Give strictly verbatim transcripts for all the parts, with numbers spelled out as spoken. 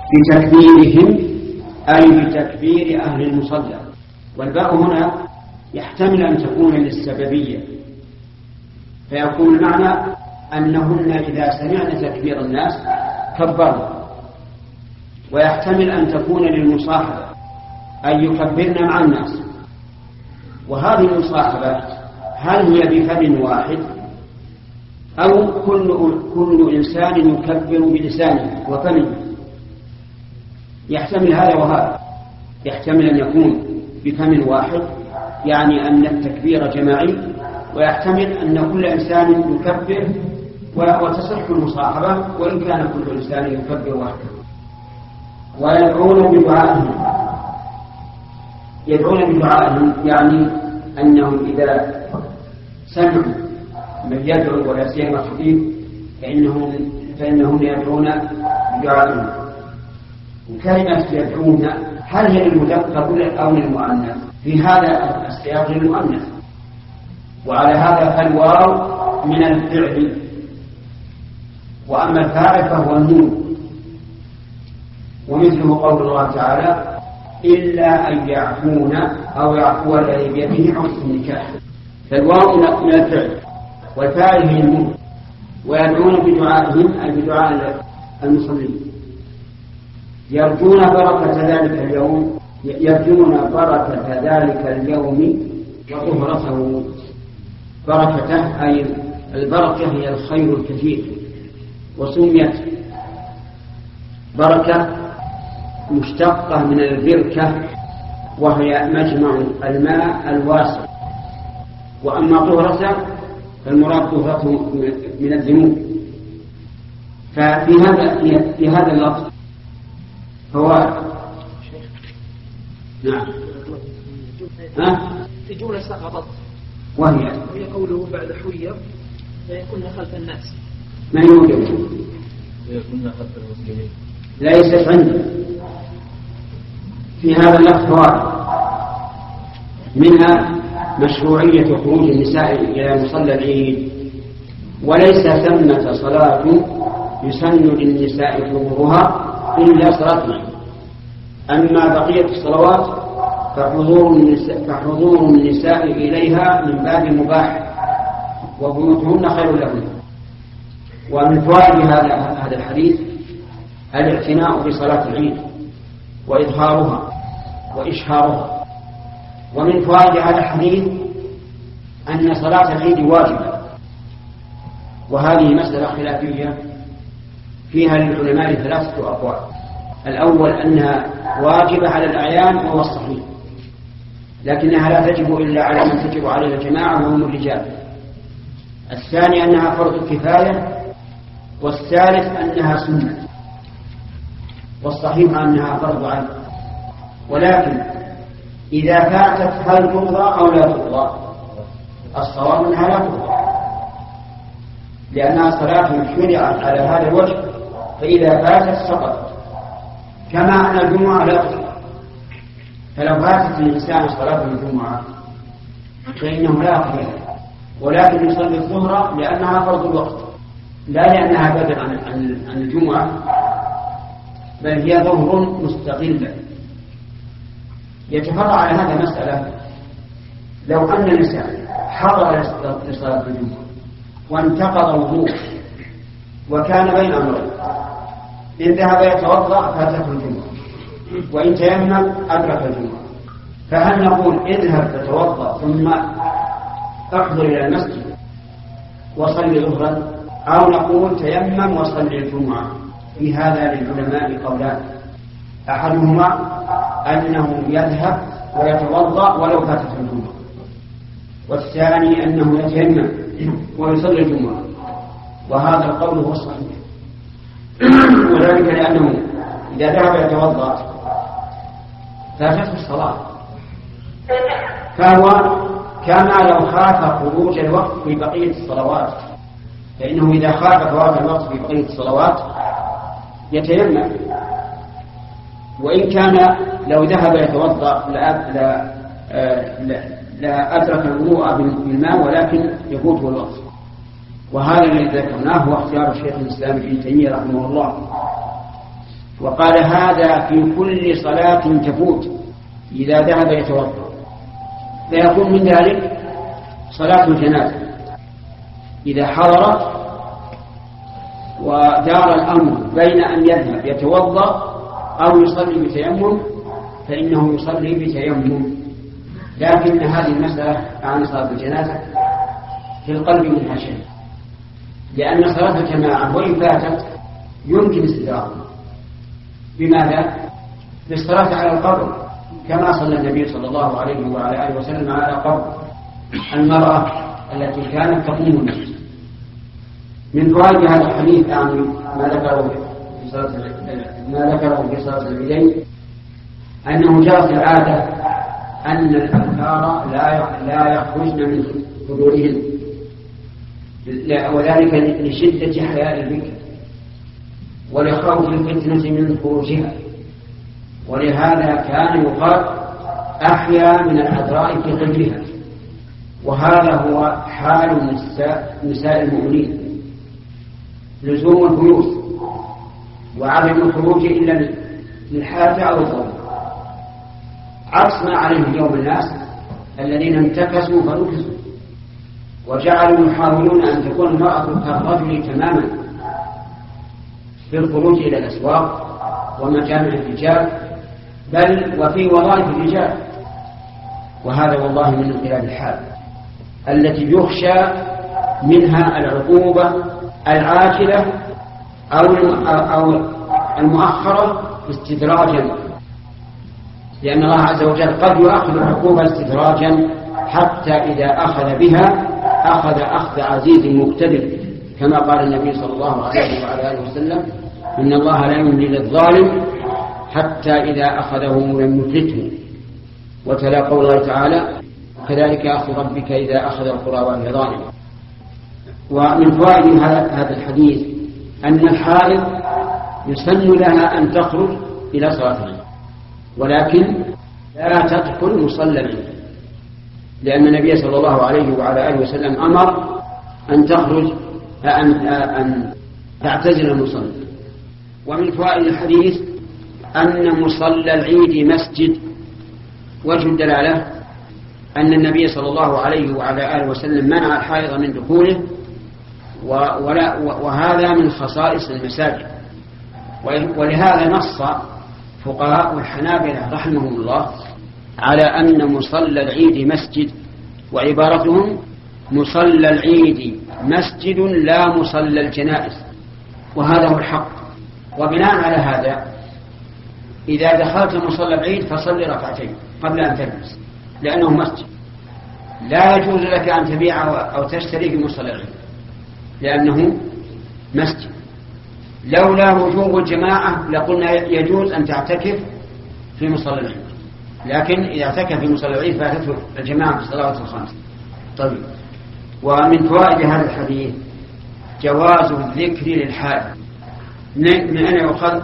بتكبيرهم أي بتكبير أهل المصلى. والباء هنا يحتمل أن تكون للسببية، فيكون المعنى أنهن إذا سمعن تكبير الناس كبروا، ويحتمل أن تكون للمصاحبة أي يكبرن مع الناس. وهذه المصاحبة هل هي بفم واحد أو كل, كل إنسان يكبر بلسانه وفمه؟ يحتمل هذا وهذا، يحتمل أن يكون بفم واحد يعني أن التكبير جماعي، ويحتمل أن كل إنسان يكبر وتصح المصاحبة وإن كان كل إنسان يكبر وحده. ويدعون بدعائهم، يدعون بدعائهم يعني أنهم إذا سمعوا من يدعو ولا سيما خطيب فإنهم, فإنهم يدعون بدعائهم. وكلمة يدعون هل هي للمذكر أو للمؤنث؟ في هذا السياق للمؤنث، وعلى هذا فالواو من الفعل، وأما الفاعل فهو النون. ومثله قول الله تعالى إلا أن يعفون أو يعفو الذي بيده عقد النكاح، فالواو من الفعل والفاعل هي النون. ويدعون بدعائهم أي بدعاء المصلين، يرجون بركة ذلك اليوم، يرجون بركة ذلك اليوم وطهرته. بركته أي البركة هي الخير الكثير، وسميت بركة مشتقة من البركة وهي مجمع الماء الواسع. وأما طهرته فالمراد طهرته من الذنوب. ففي هذا في هذا اللفظ هو نعم ها في جملة سقطت وهي وهي قوله بعد حوية فيكون خلف الناس، ما يوجد يكون خلف المسلمين، ليست عندي في هذا اللفظ فوائد، منها مشروعية خروج النساء إلى مصلى العيد، وليس ثمة صلاة يسن للنساء حضورها إلا صلاة العيد. أما بقية الصلوات فحضور النساء, فحضور النساء إليها من باب مباح، وبيوتهن خير لهن. ومن فوائد هذا هذا الحديث الاعتناء بصلاة العيد وإظهارها وإشهارها. ومن فوائد هذا الحديث أن صلاة العيد واجبة، وهذه مسألة خلافية فيها للعلماء ثلاثة أقوال. الأول أنها واجبة على الأعيان وهو الصحيح، لكنها لا تجب إلا على من تجب عليه الجماعة وهم الرجال. الثاني أنها فرض كفاية، والثالث أنها سنة، والصحيح أنها فرض عين. ولكن إذا فاتت هل تقضى أو لا تقضى؟ الصواب أنها لا تقضى، لأنها صلاة شرعت على هذا الوجه، فإذا فاتت سقطت، كما أن الجمعة لا تقضى. فلو فاتت الإنسان صلاة الجمعة فإنه لا يقضيها، ولكن يصلي الظهر لأنها فرض الوقت، لا لأنها بدل عن عن الجمعة، بل هي ظهر مستقلة. يتفرع على هذا مسألة: لو أن الإنسان حضر لصلاة الجمعة وانتقض وضوءه وكان بين أمرين، إن ذهب يتوضأ فاتته الجمعة، وإن تيمم أدرك الجمعة، فهل نقول اذهب فتوضأ ثم احضر إلى المسجد وصلي ظهرا، أو نقول تيمم وصلي الجمعة؟ في هذا للعلماء قولان: أحدهما أنه يذهب ويتوضأ ولو فاتته الجمعة، والثاني أنه يتيمم ويصلي الجمعة، وهذا القول هو الصحيح. وذلك لأنه إذا ذهب يتوضأ فاتته الصلاة، فهو كما لو خاف خروج الوقت في بقية الصلوات، فإنه إذا خاف فوات الوقت في بقية الصلوات يتيمم، وإن كان لو ذهب يتوضأ لا, لا, لا, لا أدرك الوضوء بالماء ولكن يفوته الوقت. وهذا الذي ذكرناه هو اختيار الشيخ الإسلام ابن تيمية رحمه الله. وقال هذا في كل صلاة تفوت إذا ذهب يتوضأ. فيكون من ذلك صلاة الجنازة إذا حضرت ودار الأمر بين أن يذهب يتوضأ أو يصلي بتيمم فإنه يصلي بتيمم. لكن هذه المسألة عن صلاة الجنازة في القلب منها شيء، لأن صلاة الجماعة وإن فاتت يمكن استدراكها. بماذا؟ بالصلاة على القبر، كما صلى النبي صلى الله عليه وعلى آله وسلم على قبر المرأة التي كانت تقوم المسجد. من فوائد هذا الحديث يعني ما ذكره في صلاة ما ذكره في صلاة العيدين أنه جرت العادة أن الأبكار لا لا يخرجن من حضورهن، وذلك لشدة حياء البكر ولخوف الفتنة من خروجها. ولهذا كان يقال أحيا من العذراء في قبلها، وهذا هو حال النساء, نساء المؤمنين، لزوم البيوت وعدم الخروج إلا للحاجة أو الضرورة، عكس ما عليه اليوم الناس الذين انتكسوا فنكسوا وجعلوا يحاولون أن تكون المرأة كالرجل تماما في الخروج إلى الأسواق ومجامع الرجال بل وفي وظائف الرجال. وهذا والله من انقلاب الحال التي يخشى منها العقوبة العاجلة أو المؤخرة استدراجا، لأن الله عز وجل قد يؤخذ العقوبة استدراجا حتى إذا أخذ بها أخذ أخذ عزيز مقتدر، كما قال النبي صلى الله عليه وعلى آله وسلم إن الله لا يملي للظالم حتى إذا أخذه لم يفلته. وتلا قول الله تعالى كذلك أخذ ربك إذا أخذ القرى وهي ظالمة. ومن فوائد هذا الحديث أن الحائض يسن لها أن تخرج إلى صلاة العيد ولكن لا تدخل مصلى العيد، لأن النبي صلى الله عليه وعلى آله وسلم أمر أن تخرج أن, أن تعتزل المصلى. ومن فوائد الحديث أن مصلى العيد مسجد. وجه الدلالة أن النبي صلى الله عليه وعلى آله وسلم منع الحائض من دخوله، وهذا من خصائص المساجد. ولهذا نص فقهاء الحنابلة رحمهم الله على أن مصلى العيد مسجد، وعبارتهم مصلى العيد مسجد لا مصلى الجنائز، وهذا هو الحق. وبناء على هذا إذا دخلت مصلى العيد فصل ركعتين قبل أن تجلس، لأنه مسجد. لا يجوز لك أن تبيع أو تشتري في مصلى العيد لأنه مسجد. لولا وجوب الجماعة لقلنا يجوز أن تعتكف في مصلى العيد، لكن إذا اعتكف في مصلى العيد فاتته الجماعة في الصلوات الخمس. طيب، ومن فوائد هذا الحديث جواز الذكر للحائض. من أين يؤخذ؟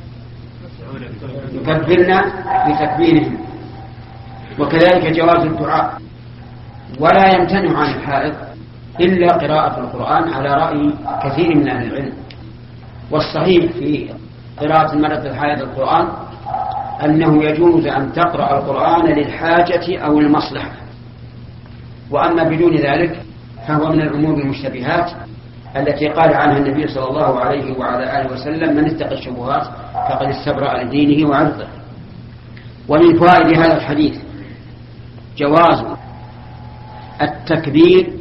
يكبرنا بتكبيرهم. وكذلك جواز الدعاء، ولا يمتنع عن الحائض إلا قراءة القرآن على رأي كثير من أهل العلم. والصحيح في قراءة المرأة الحائض القرآن أنه يجوز أن تقرأ القرآن للحاجة أو المصلحة، وأما بدون ذلك فهو من الأمور المشتبهات التي قال عنها النبي صلى الله عليه وعلى آله وسلم من اتقى الشبهات فقد استبرأ لدينه وعرضه. ومن فوائد هذا الحديث جواز التكبير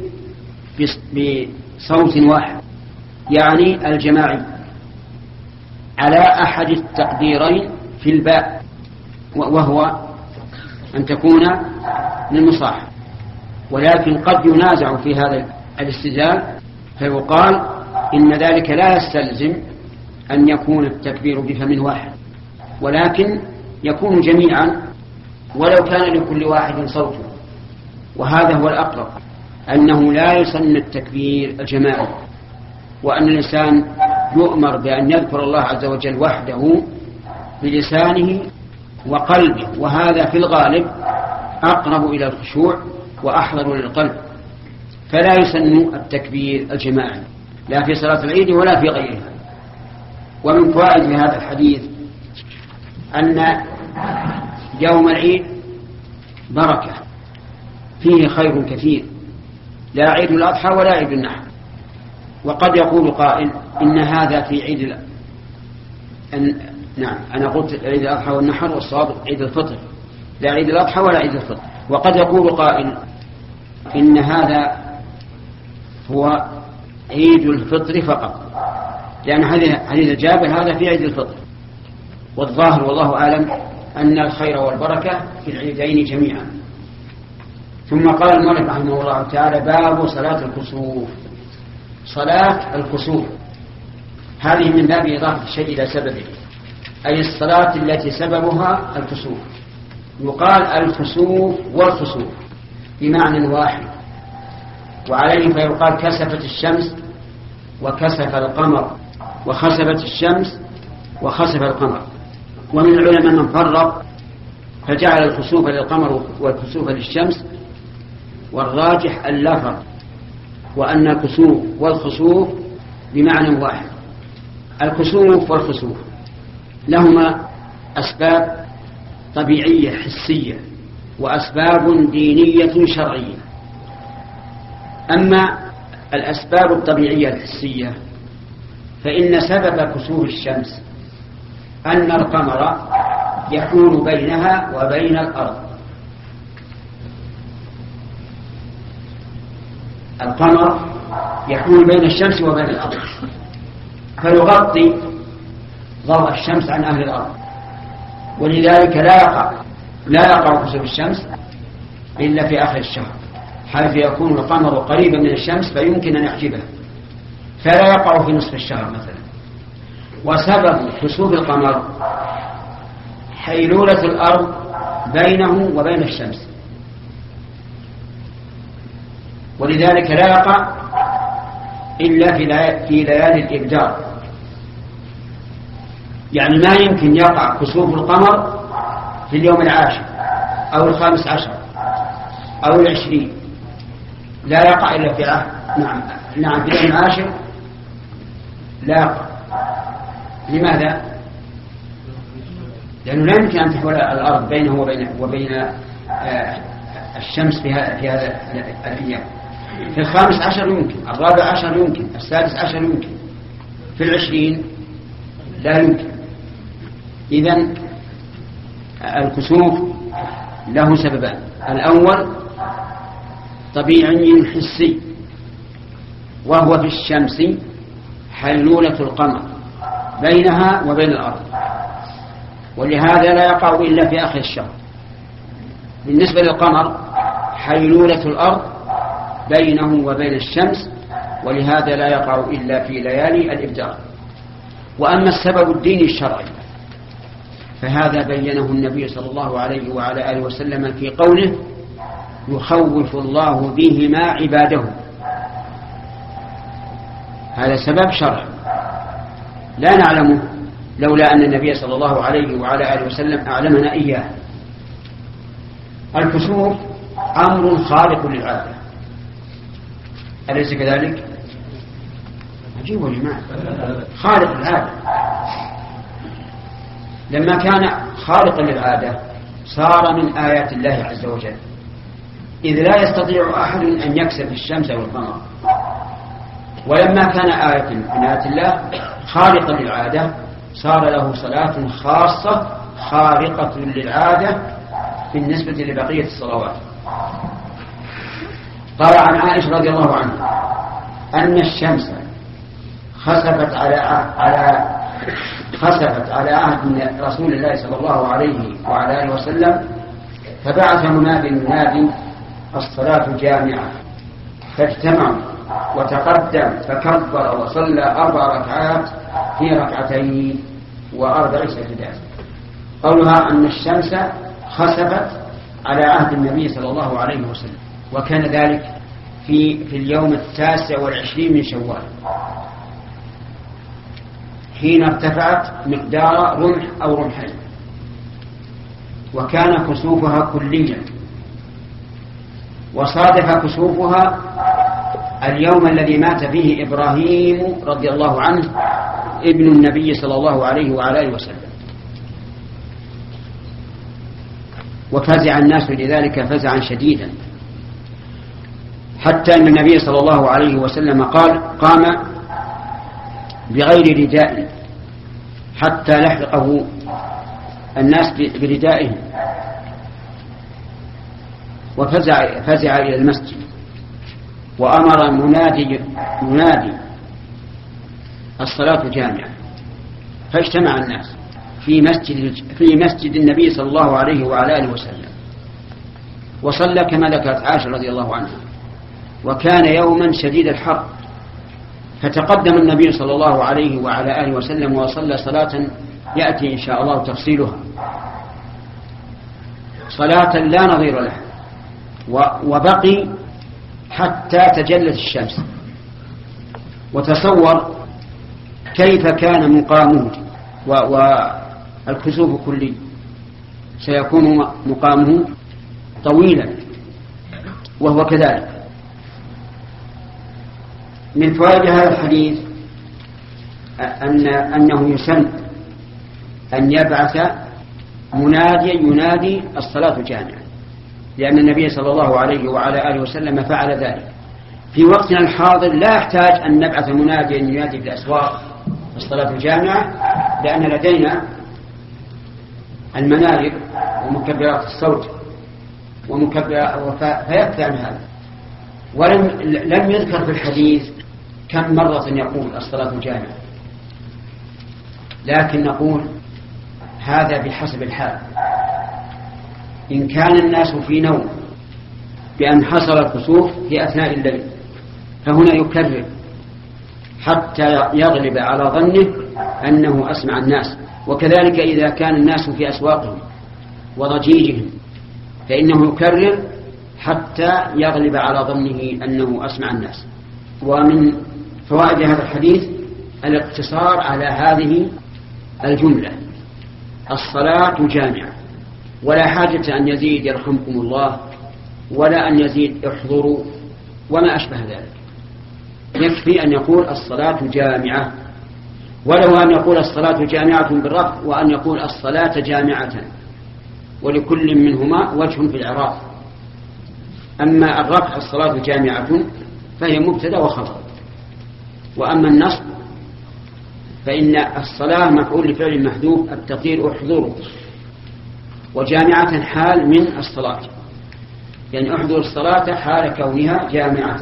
بصوت واحد، يعني الجماعي، على أحد التقديرين في الباء، وهو أن تكون للمصاحب. ولكن قد ينازع في هذا الاستدلال فيقال إن ذلك لا يستلزم أن يكون التكبير بفم واحد، ولكن يكون جميعا ولو كان لكل واحد صوت. وهذا هو الأقرب، أنه لا يسن التكبير الجماعي، وأن الإنسان يؤمر بأن يذكر الله عز وجل وحده بلسانه وقلبه، وهذا في الغالب أقرب إلى الخشوع وأحضر للقلب. فلا يسن التكبير الجماعي لا في صلاة العيد ولا في غيرها. ومن فوائد هذا الحديث أن يوم العيد بركة فيه خير كثير، لا عيد الأضحى ولا عيد النحر. وقد يقول قائل إن هذا في عيد ال... أن... نعم أنا قلت عيد الأضحى والنحر والصواب عيد الفطر، لا عيد الأضحى ولا عيد الفطر. وقد يقول قائل إن هذا هو عيد الفطر فقط، لأن حديث جابر هذا في عيد الفطر. والظاهر والله أعلم أن الخير والبركة في العيدين جميعا. ثم قال المؤلف رحمه الله تعالى: باب صلاة الكسوف. صلاة الكسوف هذه من باب إضافة الشيء إلى سببه، أي الصلاة التي سببها الكسوف. يقال الكسوف والخسوف بمعنى واحد، وعليه فيقال كسفت الشمس وكسف القمر، وخسفت الشمس وخسف القمر. ومن العلماء من فرق فجعل الخسوف للقمر والكسوف للشمس، والراجح اللا فرق، وأن الكسوف والخسوف بمعنى واحد. الكسوف والخسوف لهما أسباب طبيعية حسية وأسباب دينية شرعية. أما الأسباب الطبيعية الحسية فإن سبب كسوف الشمس أن القمر يحول بينها وبين الأرض. القمر يحول بين الشمس وبين الأرض، فيغطي ضوء الشمس عن أهل الأرض، ولذلك لا يقع لا يقع كسوف الشمس إلا في آخر الشهر، حيث يكون القمر قريبا من الشمس فيمكن أن يحجبها، فلا يقع في نصف الشهر مثلا. وسبب كسوف القمر حيلولة الأرض بينه وبين الشمس، ولذلك لا يقع إلا في ليالي الإبدار. يعني ما يمكن يقع كسوف القمر في اليوم العاشر أو الخامس عشر أو العشرين، لا يقع إلا في عهد نعم نعم في اليوم العاشر لا يقع. لماذا؟ لأنه لا يمكن أن تحول الأرض بينه وبين وبين الشمس في هذا الأيام. في الخامس عشر يمكن، الرابع عشر يمكن، السادس عشر يمكن، في العشرين لا يمكن. إذن الكسوف له سببان: الأول طبيعي حسي، وهو في الشمس حلولة القمر بينها وبين الأرض، ولهذا لا يقع إلا في آخر الشهر. بالنسبة للقمر حيلولة الأرض بينه وبين الشمس، ولهذا لا يقع إلا في ليالي الإبدار. وأما السبب الديني الشرعي فهذا بينه النبي صلى الله عليه وعلى آله وسلم في قوله: يخوف الله بهما عباده. هذا سبب شرعي لا نعلمه لولا أن النبي صلى الله عليه وعلى آله وسلم أعلمنا إياه. الكسوف أمر خارق للعادة، أليس كذلك؟ عجيب يا جماعة، خارق للعادة. لما كان خارقا للعادة صار من آيات الله عز وجل، إذ لا يستطيع أحد أن يكسب الشمس والقمر. ولما كان آية من آيات الله خارقا للعادة صار له صلاة خاصة خارقة للعادة بالنسبة لبقية الصلوات. قال عن عائشة رضي الله عنها أن الشمس خسفت على على خسفت على عهد رسول الله صلى الله عليه وعلى آله وسلم، فبعث مناد مناد: الصلاة جامعة. فاجتمعوا وتقدم فكبر وصلى أربع ركعات في ركعتين وأربع سجدات. قولها أن الشمس خسفت على عهد النبي صلى الله عليه وسلم، وكان ذلك في في اليوم التاسع والعشرين من شوال، حين ارتفعت مقدار رمح أو رمحين، وكان كسوفها كليا. وصادف كسوفها اليوم الذي مات فيه إبراهيم رضي الله عنه ابن النبي صلى الله عليه وعلى آله وسلم. وفزع الناس لذلك فزعا شديدا، حتى أن النبي صلى الله عليه وسلم قال: قام بغير رداء حتى لحقه الناس بردائهم، وفزع فزع إلى المسجد، وأمر منادي منادي الصلاة جامعة، فاجتمع الناس في مسجد في مسجد النبي صلى الله عليه وعلى آله وسلم، وصلى كما ذكرت عائشة رضي الله عنها. وكان يوما شديد الحر، فتقدم النبي صلى الله عليه وعلى آله وسلم وصلى صلاة يأتي إن شاء الله تفصيلها، صلاة لا نظير لها، وبقي حتى تجلت الشمس. وتصور كيف كان مقامه والكسوف كلي، سيكون مقامه طويلا، وهو كذلك. من فوائد هذا الحديث أن أنه يسن أن يبعث مناديا ينادي الصلاة جامعة، لأن النبي صلى الله عليه وعلى آله وسلم فعل ذلك. في وقتنا الحاضر لا يحتاج أن نبعث مناديا ينادي في الأسواق الصلاة جامعة، لأن لدينا المنابر ومكبرات الصوت ومكبرات، فيكفي عن هذا. ولم لم يذكر في الحديث كم مرة يقول الصلاة جامعة، لكن نقول هذا بحسب الحال. إن كان الناس في نوم بأن حصل الكسوف في أثناء الليل، فهنا يكرر حتى يغلب على ظنه أنه أسمع الناس. وكذلك إذا كان الناس في أسواقهم وضجيجهم، فإنه يكرر حتى يغلب على ظنه أنه أسمع الناس. ومن فوائد هذا الحديث الاقتصار على هذه الجملة: الصلاة جامعة، ولا حاجة أن يزيد يرحمكم الله، ولا أن يزيد احضروا وما أشبه ذلك. يكفي أن يقول الصلاة جامعة، ولو أن يقول الصلاة جامعة بالرفع، وأن يقول الصلاة جامعة، ولكل منهما وجه في الإعراب. أما الرفع الصلاة جامعة فهي مبتدأ وخبر، وأما النصب فإن الصلاة مفعول لفعل محذوف التقدير احضروا، وجامعة حال من الصلاة، يعني احضر الصلاة حال كونها جامعة.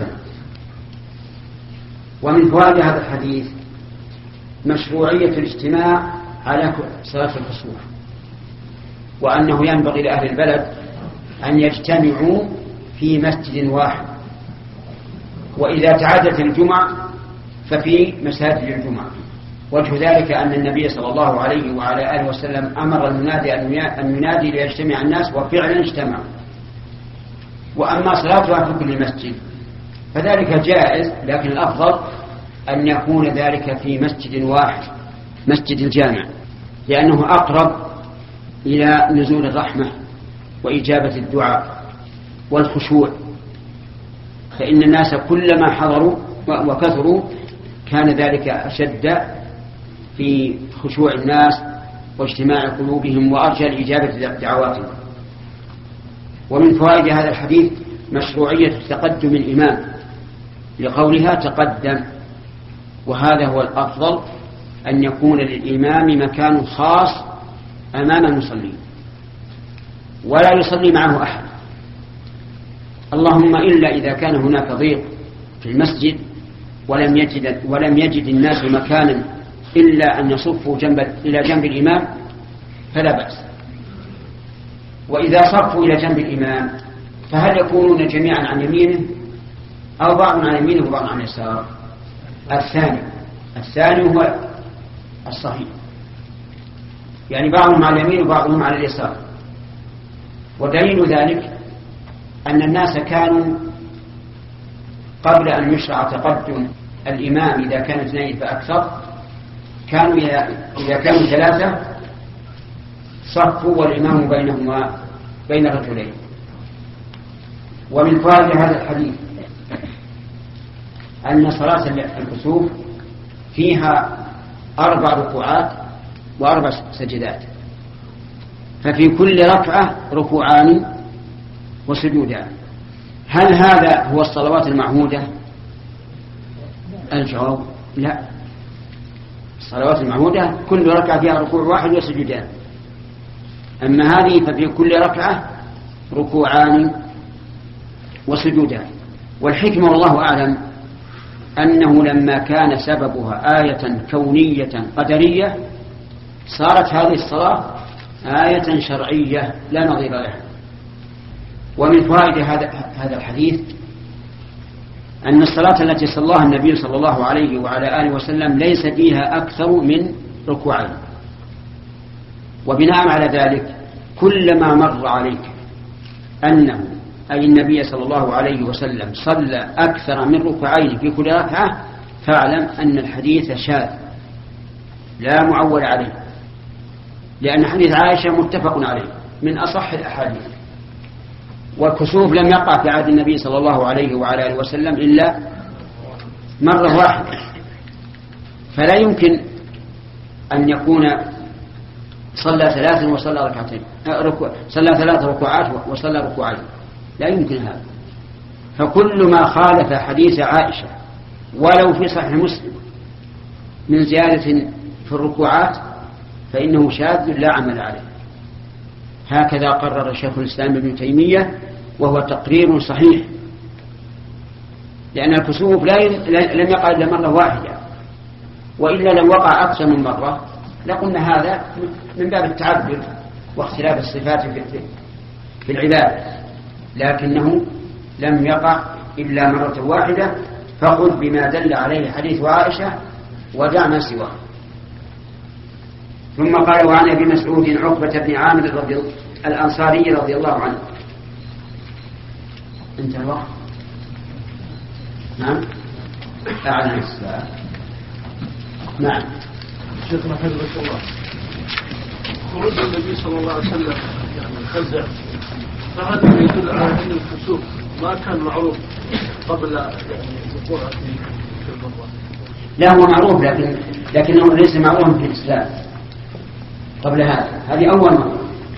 ومن فوائد هذا الحديث مشروعية الاجتماع على صلاة الكسوف، وأنه ينبغي لأهل البلد أن يجتمعوا في مسجد واحد، وإذا تعدت الجمعة ففي مساجد الجمعة. وجه ذلك أن النبي صلى الله عليه وعلى آله وسلم أمر المنادي أن ينادي ليجتمع الناس، وفعلا اجتمعوا. وأما صلاتها في كل مسجد فذلك جائز، لكن الأفضل أن يكون ذلك في مسجد واحد، مسجد الجامع، لأنه أقرب إلى نزول الرحمة وإجابة الدعاء والخشوع. فإن الناس كلما حضروا وكثروا كان ذلك أشد في خشوع الناس واجتماع قلوبهم وأرجى لإجابة دعواتهم. ومن فوائد هذا الحديث مشروعية تقدم الإمام لقولها تقدم، وهذا هو الأفضل، أن يكون للإمام مكان خاص أمام المصلين ولا يصلي معه أحد، اللهم إلا إذا كان هناك ضيق في المسجد ولم يجد, ولم يجد الناس مكانا إلا أن يصفوا جنب إلى جنب الإمام فلا بأس. وإذا صفوا إلى جنب الإمام فهل يكونون جميعا عن يمينه أو بعض عن يمينه وبعض عن يساره؟ الثاني الثاني هو الصحيح، يعني بعضهم على اليمين وبعضهم على اليسار. ودليل ذلك أن الناس كانوا قبل أن يشرع تقدم الإمام إذا كان اثنين فأكثر، كانوا إذا كانوا ثلاثة صفوا والإمام بينهما بين الرجلين. ومن فوائد هذا الحديث أن صلاة الكسوف فيها أربع ركوعات وأربع سجدات، ففي كل ركعة ركوعان وسجودان. هل هذا هو الصلوات المعهودة؟ الجواب لا. الصلوات المعهودة كل ركعة فيها ركوع واحد وسجودان، أما هذه ففي كل ركعة ركوعان وسجودان. والحكمة والله أعلم أنه لما كان سببها آية كونية قدرية صارت هذه الصلاة آية شرعية لا نظير لها. ومن فوائد هذا هذا الحديث أن الصلاة التي صلاها النبي صلى الله عليه وعلى آله وسلم ليس فيها أكثر من ركوعين. وبناء على ذلك كلما مر عليك أنه أي النبي صلى الله عليه وسلم صلى أكثر من ركوعين في كل ركعة فاعلم أن الحديث شاذ لا معول عليه، لأن حديث عائشة متفق عليه من أصح الأحاديث. والكسوف لم يقع في عهد النبي صلى الله عليه وعلى آله وسلم إلا مرة واحدة، فلا يمكن أن يكون صلى ثلاثا وصلى ركعتين، صلى ثلاث ركوعات وصلى ركوعين، لا يمكن هذا. فكل ما خالف حديث عائشة ولو في صحيح مسلم من زيادة في الركوعات فإنه شاذ لا عمل عليه. هكذا قرر شيخ الإسلام ابن تيمية، وهو تقرير صحيح، لأن الكسوف لم يقع إلا مرة واحدة، وإلا لو وقع أكثر من مرة لقلنا هذا من باب التعبد واختلاف الصفات في العباد، لكنه لم يقع إلا مرة واحدة. فخذ بما دل عليه حديث عائشة ودع ما سواه. ثم قال: وعن ابي مسعود عقبة بن عامر رضي الأنصاري رضي الله عنه. انت الوقت؟ نعم. أعلن الساعة. نعم. شيخنا حفظك الله، خروج النبي صلى الله عليه وسلم يعني الخزع، فهذا يدل على أن الكسوف ما كان معروف قبل يعني وقوعه في المرة. لا هو معروف، لكن لكنه ليس معروفا في الإسلام قبل هذا. هذه أول مرة.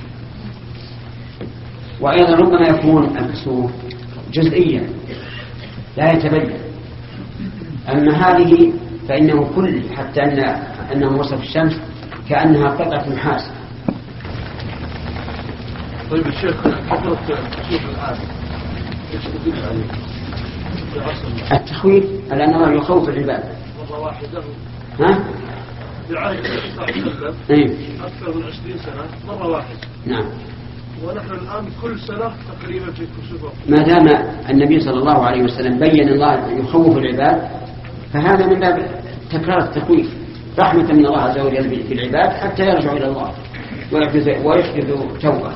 وأيضا ربما يكون الكسوف جزئيا لا يتبين، أما هذه فإنه كل، حتى أن أنه وصف الشمس كأنها قطعة نحاس. طيب الشيخ، كثرة الكسوف الآن ايش تدل عليه؟ التخويف على أنه يخوف العباد. مرة واحدة. ها؟ في عهد النبي صلى الله عليه وسلم أكثر من عشرين سنة مرة واحدة. نعم. ونحن الآن كل سنة تقريبا في الكسوف. ما دام النبي صلى الله عليه وسلم بين الله يخوف العباد فهذا من باب تكرار التخويف، رحمة من الله عز وجل في العباد حتى يرجعوا إلى الله ويحدثوا توبة.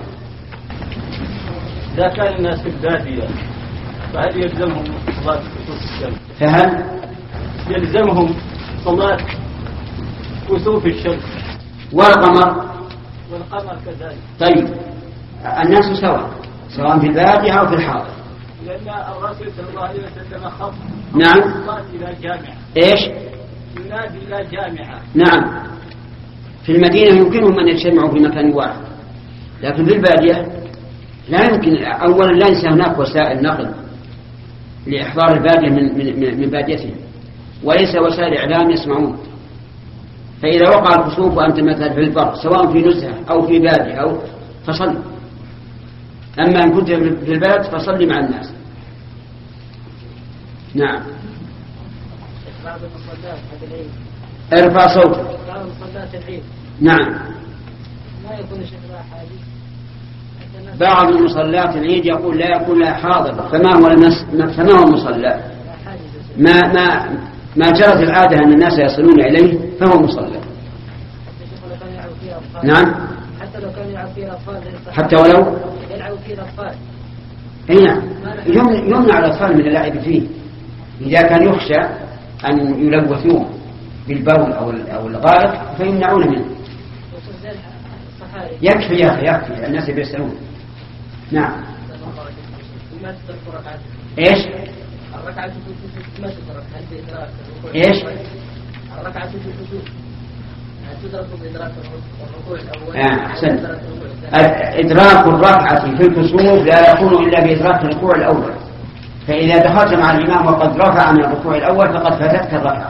إذا كان الناس في البادية فهل يلزمهم صلاة كسوف الشمس؟ فهل يلزمهم صلاة كسوف الشمس والقمر؟ والقمر كذلك. طيب الناس سواء سواء في البادية أو في الحاضر، لأن الرسول صلى الله عليه وسلم خط نعم الصلاة إلى جامعة. إيش؟ ينادي إلى جامعة. نعم. في المدينة يمكنهم أن يجتمعوا في مكان واحد، لكن في البادية لا يمكن. أولا ليس هناك وسائل نقل لإحضار البادية من, من, من باديتهم، وليس وسائل إعلام يسمعون. فإذا وقع الكسوف وأنت مثلا في البر سواء في نزهة أو في بادية أو فصل، أما إن كنت في البلد فصل مع الناس. نعم. ارفع صوتك. نعم. ما يكون شكلها حادث. بعض المصلات العيد يقول لا يكون لها حاضر، فما هو المس... فما هو المصلى؟ ما ما ما جرت العادة أن الناس يصلون إليه فهو مصلى. نعم. حتى لو كانوا يلعب فيه الأطفال. حتى ولو يلعب فيه الأطفال. أي نعم. يمنع الأطفال من اللعب فيه إذا كان يخشى أن يلوثوه بالبول أو أو الغائط فيمنعون منه. يكفي يا أخي يكفي، الناس بيسألون. نعم. إيش؟ الركعة ما تدرك هل بإدراك إيش؟ الركعة تدرك تدرك بإدراك الركوع الأول. آه أحسن. إدراك الركعة في الكسوف لا يكون إلا بإدراك الركوع الأول، فإذا دخلت مع الإمام وقد رفع من الركوع الأول فقد فاتتك الركعة.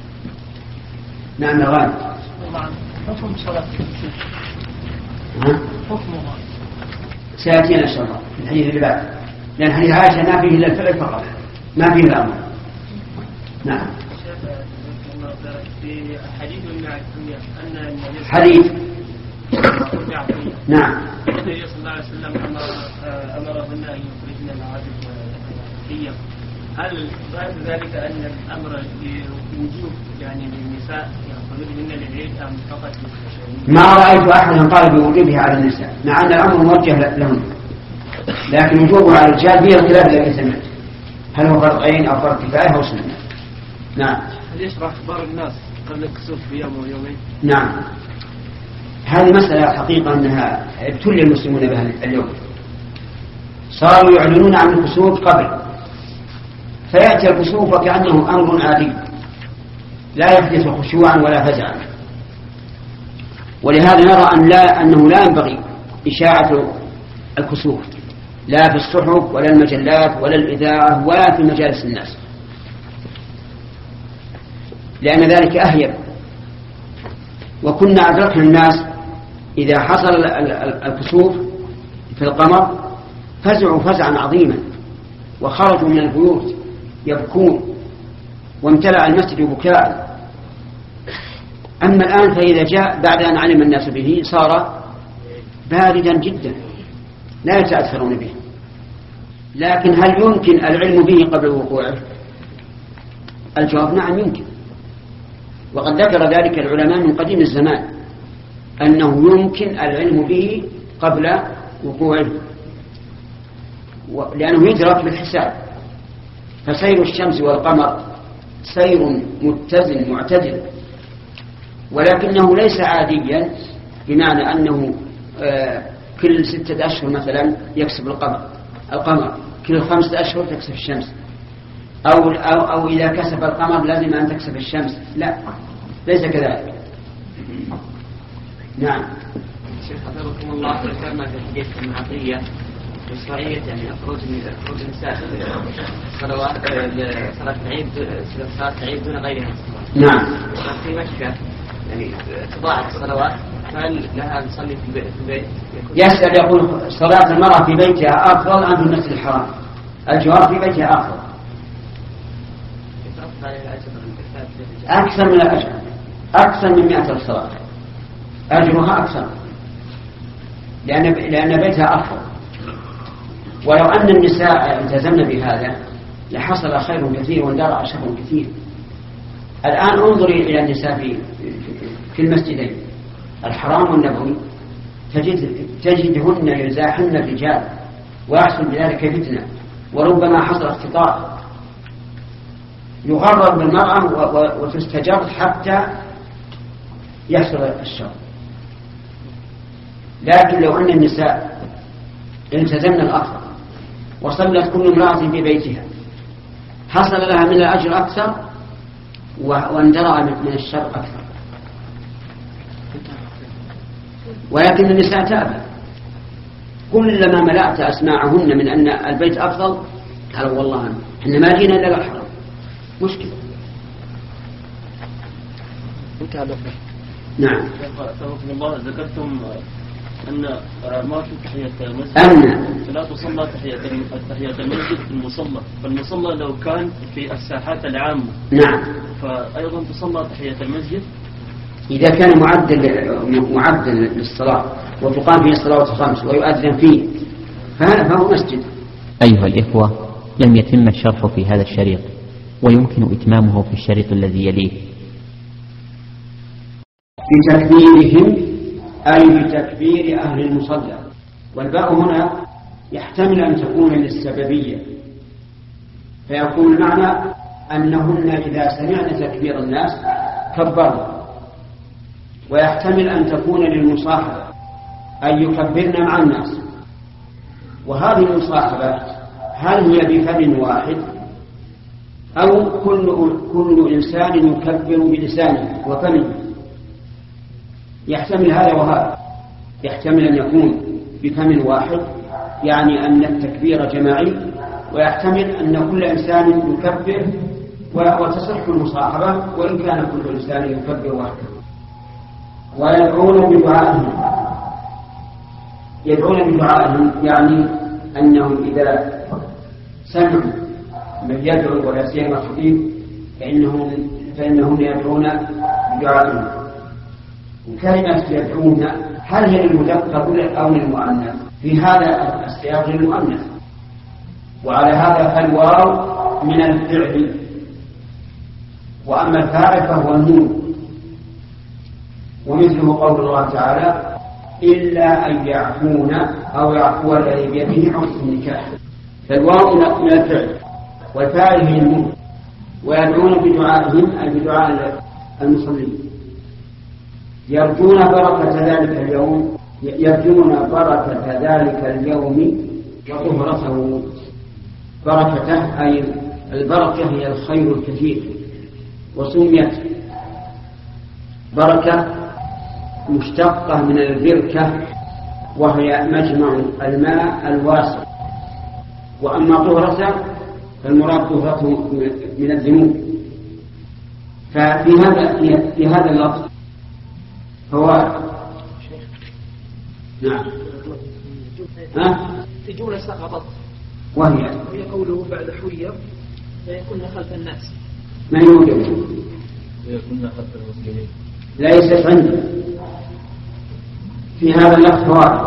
نعم الغالب. حكم صلاة الكسوف حكمها سيأتينا إن شاء الله في الحديث اللي بعد، لأن حديث عائشة ما فيه إلا الفعل فقط ما فيه الأمر. نعم. في حديث المعكوية أن النبي حديث نعم النبي صلى الله عليه وسلم أمرهن أن يخرجن العادة. هل بعد ذلك أن الأمر بوجوب يعني للنساء يخرجن للعيد أم فقط؟ ما رأيت أحدا قال بوجوبها على النساء، مع أن الأمر موجه لهم، لكن وجوبه على الرجال فيه الخلاف الذي سمعت، هل هو فرض عين أو فرض كفاية أو سنة. نعم. هل يشرح أخبار الناس قبل الكسوف بيوم ويومين؟ نعم. هذه مسألة حقيقة أنها ابتلي المسلمون بها اليوم، صاروا يعلنون عن الكسوف قبل، فيأتي الكسوف كأنه أمر عادي لا يحدث خشوعا ولا فزعا، ولهذا نرى أن لا أنه لا ينبغي إشاعة الكسوف لا في الصحف ولا المجلات ولا الإذاعة ولا في مجالس الناس، لأن ذلك أهيب. وكنا أدركنا الناس إذا حصل الكسوف في القمر فزعوا فزعا عظيما وخرجوا من البيوت يبكون وامتلأ المسجد بكاء. أما الآن فإذا جاء بعد أن علم الناس به صار باردا جدا لا يتأثرون به. لكن هل يمكن العلم به قبل وقوعه؟ الجواب نعم يمكن، وقد ذكر ذلك العلماء من قديم الزمان أنه يمكن العلم به قبل وقوعه، لأنه يدرك بالحساب. فسير الشمس والقمر سير متزن معتدل، ولكنه ليس عاديا بمعنى أنه كل ستة أشهر مثلا يكسب القمر القمر كل خمسة أشهر تكسب الشمس، أو, أو, أو إذا كسب القمر لازم أن تكسب الشمس، لا ليس كذلك. نعم. شيخ حفظكم الله، ذكرنا في الحديث المعطية مشروعية يعني خروج خروج النساء صلوات صلاة العيد صلاة العيد دون غيرها. نعم. في مكة يعني تضاعف الصلوات، فهل لها نصلي في البيت؟ يسأل يقول صلاة المرأة في بيتها أفضل أم في المسجد الحرام؟ الجواب في بيتها أفضل، أكثر من الأجر، أكثر من مئة صلاة أجرها أكثر، لأن لأن بيتها أفضل. ولو أن النساء التزمن بهذا لحصل خير كثير واندرع شر كثير. الآن انظري إلى النساء في في المسجدين الحرام والنبوي، تجد تجدهن يزاحمن الرجال ويحصل بذلك فتنة، وربما حصل اختلاط، يغرر بالمرأة وتستجر حتى يحصل الشر. لكن لو أن النساء التزمن الأفضل وصلت كل امرأة في بيتها حصل لها من الأجر أكثر واندرع من الشر أكثر. ولكن النساء تابع، كلما ملأت أسماعهن من أن البيت أفضل قالوا والله إحنا ما جينا إلا الحرام، مشكلة. نعم. سبحان الله، ذكرتم أن ما في تحية المسجد أن لا تصلى تحية تحية المسجد في المصلى، فالمصلى لو كان في الساحات العامة نعم فأيضا تصلى تحية المسجد إذا كان معدل معدل للصلاة وتقام فيه الصلاة الخمس ويؤذن فيه فهو مسجد. أيها الإخوة، لم يتم الشرح في هذا الشريط، ويمكن إتمامه في الشريط الذي يليه. بتكبيرهم أي بتكبير أهل المصلى، والباء هنا يحتمل أن تكون للسببية، فيكون المعنى أنهن إذا سمعن تكبير الناس كبروا، ويحتمل أن تكون للمصاحبة أن يكبرن مع الناس. وهذه المصاحبة هل هي بفم واحد أو كل, كل إنسان يكبر بلسانه وفمه؟ يحتمل هذا وهذا. يحتمل أن يكون بفم واحد، يعني أن التكبير جماعي، ويحتمل أن كل إنسان يكبر وتصح المصاحبة وإن كان كل إنسان يكبر وحده. ويدعون بدعائهم، يدعون بدعائهم يعني أنهم إذا سمعوا من يدعو ولا سيما خطيب فإنهم, فإنهم يدعون بدعائهم. وكلمة يدعون هل هي للمذكر أو للمؤنث؟ في هذا السياق للمؤنث، وعلى هذا فالواو من الفعل، وأما الفاعل فهو النون. ومثله قول الله تعالى إلا أن يعفون أو يعفو الذي بيده عقد النكاح، فالواو من الفعل والفاعل هي النون. ويدعون بدعائهم أي بدعاء المصلين، يرجون بركة ذلك اليوم، يرجون بركة ذلك اليوم وطهرته. بركته أي البركة هي الخير الكثير، وسميت بركة مشتقة من البركة وهي مجمع الماء الواسع. وأما طهرته فالمراد طهرته من الذنوب. ففي هذا في هذا اللفظ فوائد. نعم. ها؟ في جملة سقطت وهي وهي قوله بعد حوير فيكون خلف الناس. ما يوجد يكون خلف المسلمين، ليست عندي. في هذا اللفظ فوائد،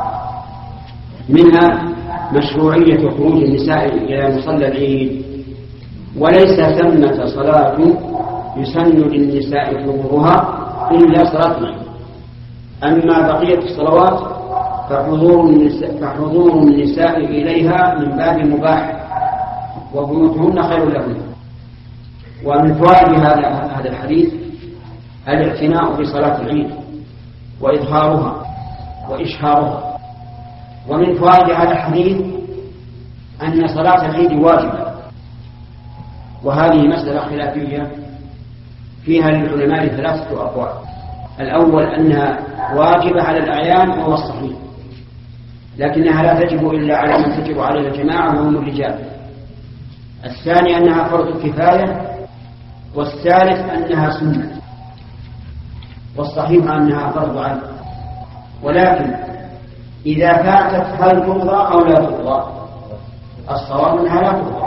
منها مشروعية خروج النساء إلى مصلى العيد، وليس ثمة صلاة يسن للنساء حضورها إلا صلاة العيد. أما بقية الصلوات فحضور النساء, فحضور النساء إليها من باب مباح، وبيوتهن خير لهن. ومن فوائد هذا هذا الحديث الاعتناء بصلاة العيد وإظهارها وإشهارها. ومن فوائد هذا الحديث أن صلاة العيد واجبة، وهذه مسألة خلافية فيها للعلماء ثلاثة أقوال. الأول أنها واجبة على الأعيان وهو الصحيح، لكنها لا تجب إلا على من تجب عليه الجماعة وهم الرجال. الثاني أنها فرض كفاية، والثالث أنها سنة، والصحيح أنها فرض عين. ولكن إذا فاتت هل تقضى أو لا تقضى؟ الصواب أنها لا تقضى،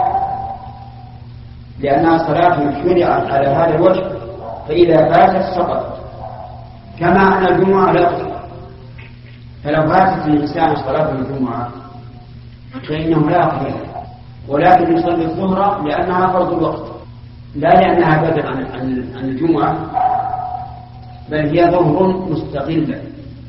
لأنها صلاة شرعت على هذا الوجه، فإذا فاتت سقطت، كما أن الجمعة لا تقضى. فلو فاتت الإنسان صلاة الجمعة فإنه لا يقضي، ولكن يصلي الظهر لأنها فرض الوقت، لا لأنها بدل عن الجمعة، بل هي ظهر مستقلة.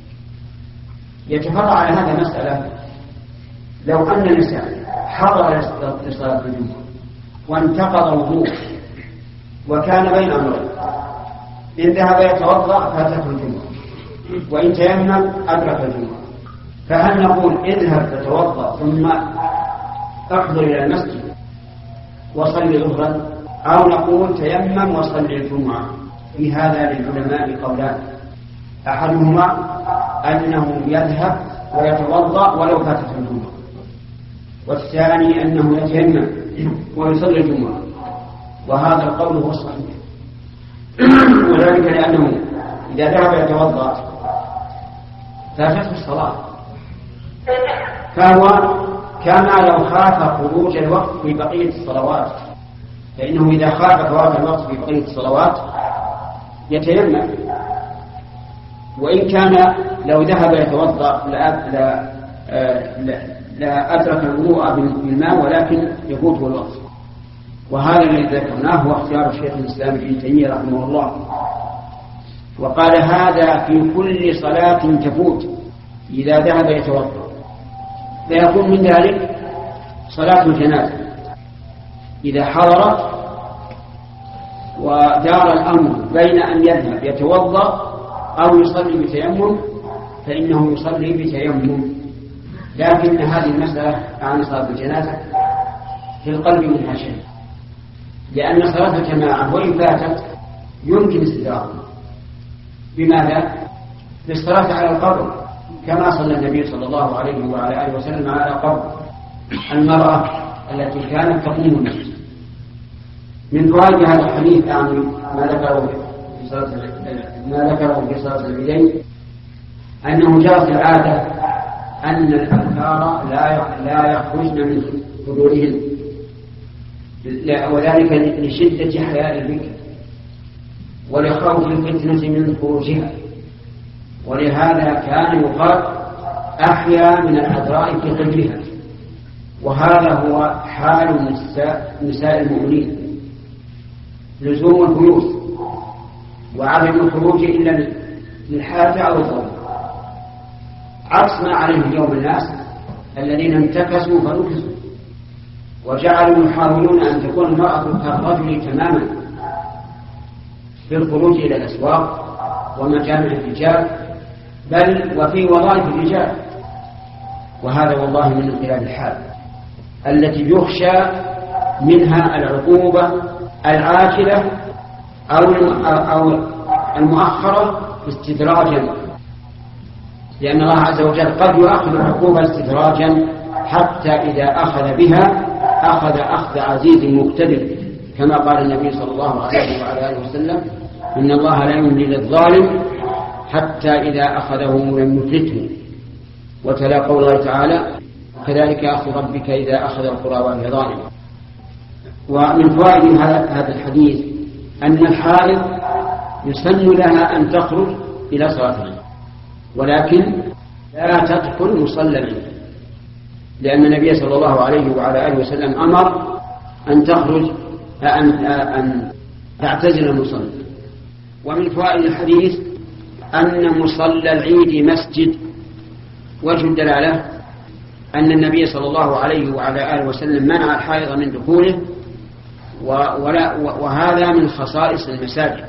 يتفرع على هذا مسألة: لو أن الإنسان حضر لصلاة الجمعة وانتقض وضوءه وكان بين أمرين، إن ذهب يتوضأ فاتته الجمعة، وإن تيمم أدرك الجمعة، فهل نقول اذهب تتوضأ ثم احضر إلى المسجد وصلي ظهرا، أو نقول تيمم وصلي الجمعة؟ في هذا للعلماء قولان: أحدهما أنه يذهب ويتوضأ ولو فاتته الجمعة، والثاني أنه يتيمم ويصلي الجمعة، وهذا القول هو الصحيح. وذلك لأنه إذا ذهب يتوضأ فاتته الصلاة، فهو كما لو خاف خروج الوقت في بقية الصلوات، فإنه إذا خاف فوات الوقت في بقية الصلوات يتيمم، وإن كان لو ذهب يتوضأ لا, لا, لا, لا أدرك الوضوء بالماء ولكن يفوته الوقت. وهذا الذي ذكرناه هو اختيار الشيخ الإسلام ابن تيمية رحمه الله، وقال هذا في كل صلاة تفوت إذا ذهب يتوضأ، فيكون من ذلك صلاة الجنازة إذا حضرت ودار الأمر بين أن يذهب يتوضأ أو يصلي بتيمم فإنه يصلي بتيمم. لكن هذه المسألة عن صلاة الجنازة في القلب منها شيء، لأن صلاة الجماعة وإن فاتت يمكن استدراكها. بماذا؟ بالصلاة على القبر، كما صلى النبي صلى الله عليه وعلى آله وسلم على قبر المرأة التي كانت تقوم المسجد. من فوائد هذا الحديث يعني ما ذكره في صلاة ما ذكره في صلاة العيدين أنه جرت العادة أن الأبكار لا لا يخرجن من حضورهن، وذلك لشدة حياء البكر ولخوف الفتنة من خروجها، ولهذا كان يقال أحيا من العذراء في قبرها. وهذا هو حال النساء, نساء المؤمنين، لزوم البيوت وعدم الخروج إلا للحاجة أو الضرورة، عكس ما عليه اليوم الناس الذين انتكسوا فنكسوا وجعلوا يحاولون أن تكون المرأة كالرجل تماما في الخروج إلى الأسواق ومجامع الرجال بل وفي وظائف الرجال. وهذا والله من انقلاب الحال التي يخشى منها العقوبة العاجلة أو المؤخرة استدراجا، لأن الله عز وجل قد يؤخذ العقوبة استدراجا حتى إذا أخذ بها أخذ أخذ عزيز مقتدر، كما قال النبي صلى الله عليه وعلى آله وسلم: إن الله لا يملي للظالم حتى إذا أخذه لم يفلته. وتلا قول الله تعالى: كذلك أخذ ربك إذا أخذ القرى وهي ظالمة. ومن فوائد هذا الحديث أن الحائض يسن لها أن تخرج إلى صلاة العيد، ولكن لا تدخل مصلى العيد، لأن النبي صلى الله عليه وعلى آله وسلم أمر أن تخرج أن أن تعتزل المصلى. ومن فوائد الحديث أن مصلى العيد مسجد. وجه الدلالة أن النبي صلى الله عليه وعلى آله وسلم منع الحائض من دخوله، ولا وهذا من خصائص المساجد.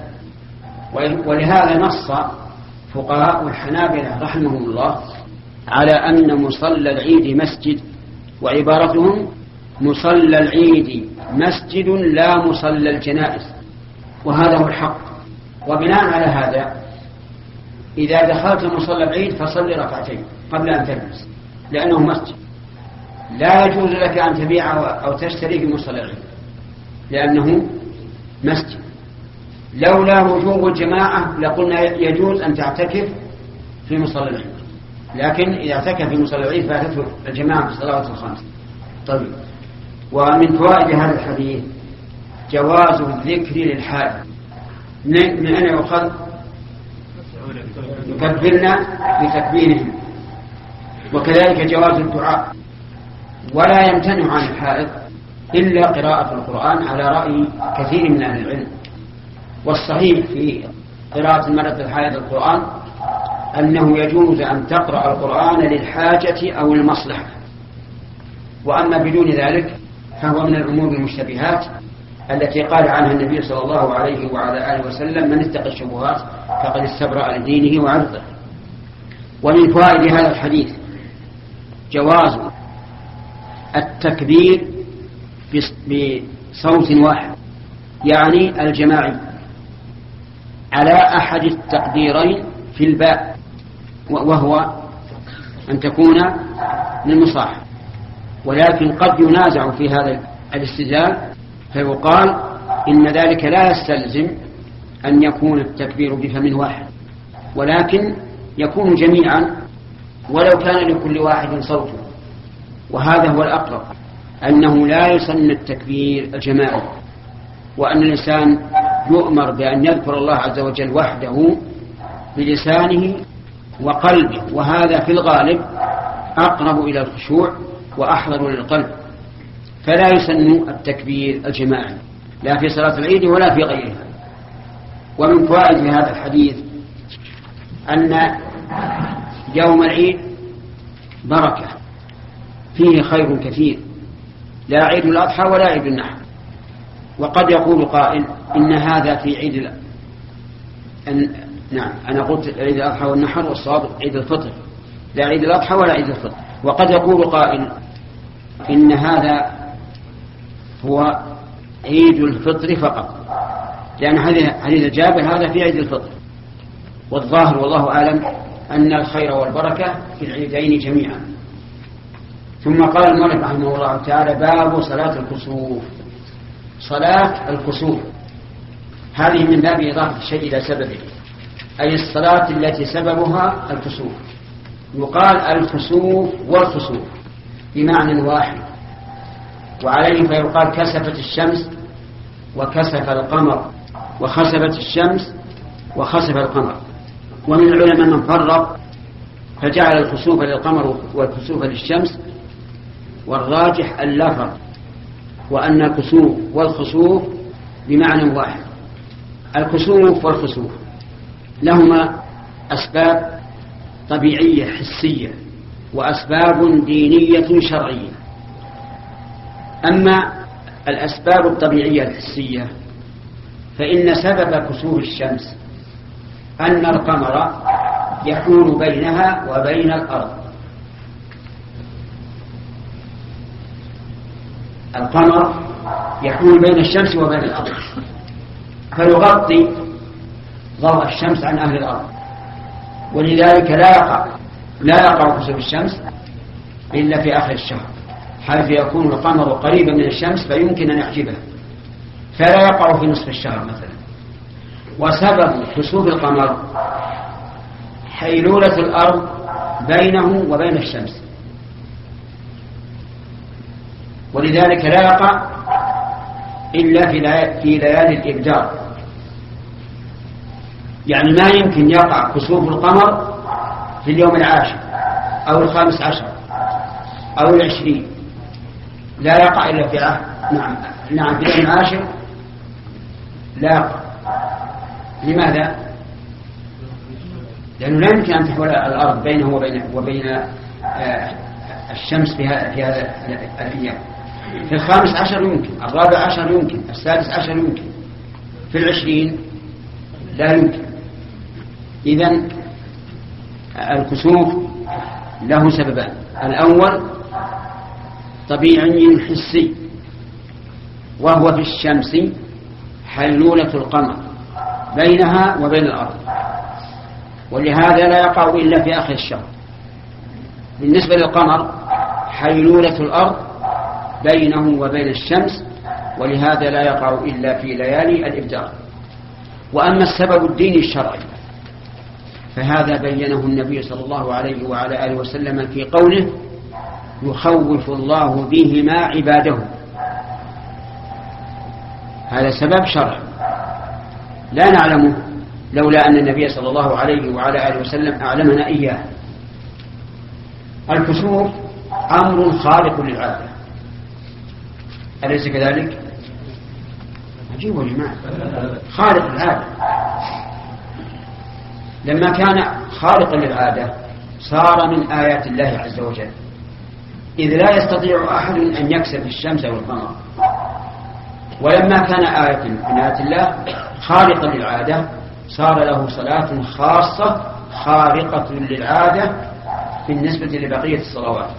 ولهذا نص فقهاء الحنابلة رحمهم الله على أن مصلى العيد مسجد، وعبارتهم: مصلى العيد مسجد لا مصلى الجنائز. وهذا هو الحق. وبناء على هذا إذا دخلت مصلى العيد فصل ركعتين قبل أن تجلس، لأنه مسجد. لا يجوز لك أن تبيع أو تشتري في مصلى العيد لأنه مسجد. لولا وجوب الجماعة لقلنا يجوز أن تعتكف في مصلى العيد، لكن إذا اعتكف في مصلى العيد فاتته الجماعة في الصلوات الخمس. طيب. ومن فوائد هذا الحديث جواز الذكر للحاج. من أين يؤخذ؟ يكبرنا بتكبيرهم. وكذلك جواز الدعاء، ولا يمتنع عن الحائض إلا قراءة القرآن على رأي كثير من أهل العلم. والصحيح في قراءة المرأة الحائض القرآن أنه يجوز أن تقرأ القرآن للحاجة أو المصلحة، وأما بدون ذلك فهو من الأمور المشتبهات التي قال عنها النبي صلى الله عليه وعلى آله وسلم: من اتقى الشبهات فقد استبرأ لدينه وعرضه. ومن فوائد هذا الحديث جواز التكبير بصوت واحد، يعني الجماعي، على أحد التقديرين في الباء، وهو أن تكون للمصاحب. ولكن قد ينازع في هذا الاستدلال فيقال إن ذلك لا يستلزم أن يكون التكبير بفم واحد، ولكن يكون جميعا ولو كان لكل واحد صوت. وهذا هو الأقرب، أنه لا يسن التكبير الجماعي، وأن الإنسان يؤمر بأن يذكر الله عز وجل وحده بلسانه وقلبه، وهذا في الغالب أقرب إلى الخشوع وأحضر للقلب. فلا يسن التكبير الجماعي لا في صلاة العيد ولا في غيرها. ومن فوائد هذا الحديث أن يوم العيد بركة فيه خير كثير، لا عيد الأضحى ولا عيد النحر. وقد يقول قائل إن هذا في عيد ال... أن... نعم أنا قلت عيد الأضحى والنحر، والصواب عيد الفطر، لا عيد الأضحى ولا عيد الفطر. وقد يقول قائل إن هذا هو عيد الفطر فقط، لأن حديث جابر هذا في عيد الفطر. والظاهر والله أعلم أن الخير والبركة في العيدين جميعا. ثم قال المؤلف رحمه الله تعالى: باب صلاة الكسوف. صلاة الكسوف هذه من باب إضافة الشيء إلى سببه، أي الصلاة التي سببها الكسوف. يقال الكسوف والخسوف بمعنى واحد، وعليه فيقال كسفت الشمس وكسف القمر، وخسفت الشمس وخسف القمر. ومن العلماء من فرق فجعل الخسوف للقمر والكسوف للشمس، والراجح ألا فرق، وأن الكسوف والخسوف بمعنى واحد. الكسوف والخسوف لهما أسباب طبيعية حسية وأسباب دينية شرعية. أما الأسباب الطبيعية الحسية فإن سبب كسوف الشمس أن القمر يحول بينها وبين الأرض. القمر يحول بين الشمس وبين الأرض، فيغطي ضوء الشمس عن أهل الأرض، ولذلك لا يقع لا يقع كسوف الشمس إلا في آخر الشهر، حيث يكون القمر قريبا من الشمس فيمكن أن يحجبها، فلا يقع في نصف الشهر مثلا. وسبب كسوف القمر حيلولة الأرض بينه وبين الشمس، ولذلك لا يقع إلا في ليالي الإبدار. يعني ما يمكن يقع كسوف القمر في اليوم العاشر أو الخامس عشر أو العشرين، لا يقع إلا في عهد نعم نعم في اليوم العاشر لا يقع. لماذا؟ لأنه لا يمكن أن تحول الأرض بينه وبين وبين آه الشمس في هذا الأيام. في الخامس عشر يمكن، الرابع عشر يمكن، السادس عشر يمكن، في العشرين لا يمكن. إذن الكسوف له سببان: الأول طبيعي حسي، وهو في الشمس حلولة القمر بينها وبين الأرض، ولهذا لا يقع إلا في آخر الشهر. بالنسبة للقمر حيلولة الأرض بينه وبين الشمس، ولهذا لا يقع إلا في ليالي الإبدار. وأما السبب الديني الشرعي فهذا بينه النبي صلى الله عليه وعلى آله وسلم في قوله: يخوف الله بهما عباده. هذا سبب شرعي لا نعلمه لولا أن النبي صلى الله عليه وعلى آله وسلم أعلمنا إياه. الكسوف أمر خارق للعادة، أليس كذلك؟ عجيب يا جماعة، خارق للعادة. لما كان خارقا للعادة صار من آيات الله عز وجل، إذ لا يستطيع أحد أن يكسب الشمس والقمر. ولما كان آية من آيات الله خارقا للعادة صار له صلاة خاصة خارقة للعادة بالنسبة لبقية الصلوات.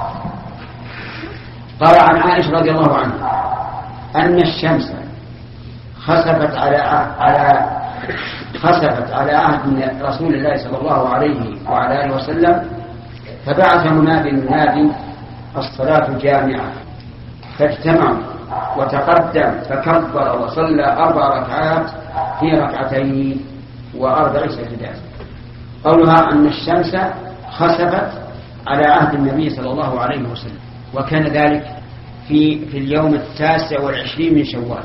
قال عن عائشة رضي الله عنها أن الشمس خسفت على على خسفت على عهد رسول الله صلى الله عليه وعلى آله وسلم، فبعث مناد منادي: الصلاة جامعة. فاجتمعوا وتقدم فكبر وصلى أربع ركعات في ركعتين وأربع سجدات. قولها أن الشمس خسفت على عهد النبي صلى الله عليه وسلم، وكان ذلك في في اليوم التاسع والعشرين من شوال،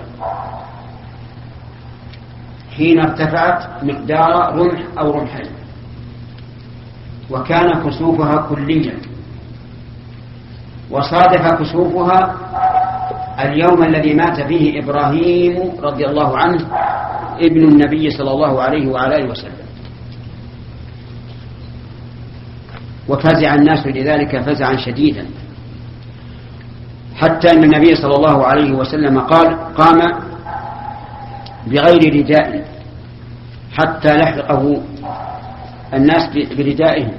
حين ارتفعت مقدار رمح أو رمحين، وكان كسوفها كليا. وصادف كسوفها اليوم الذي مات فيه إبراهيم رضي الله عنه ابن النبي صلى الله عليه وعلى آله وسلم، وفزع الناس لذلك فزعا شديدا، حتى أن النبي صلى الله عليه وسلم قال: قام بغير رداء حتى لحقه الناس بردائهم،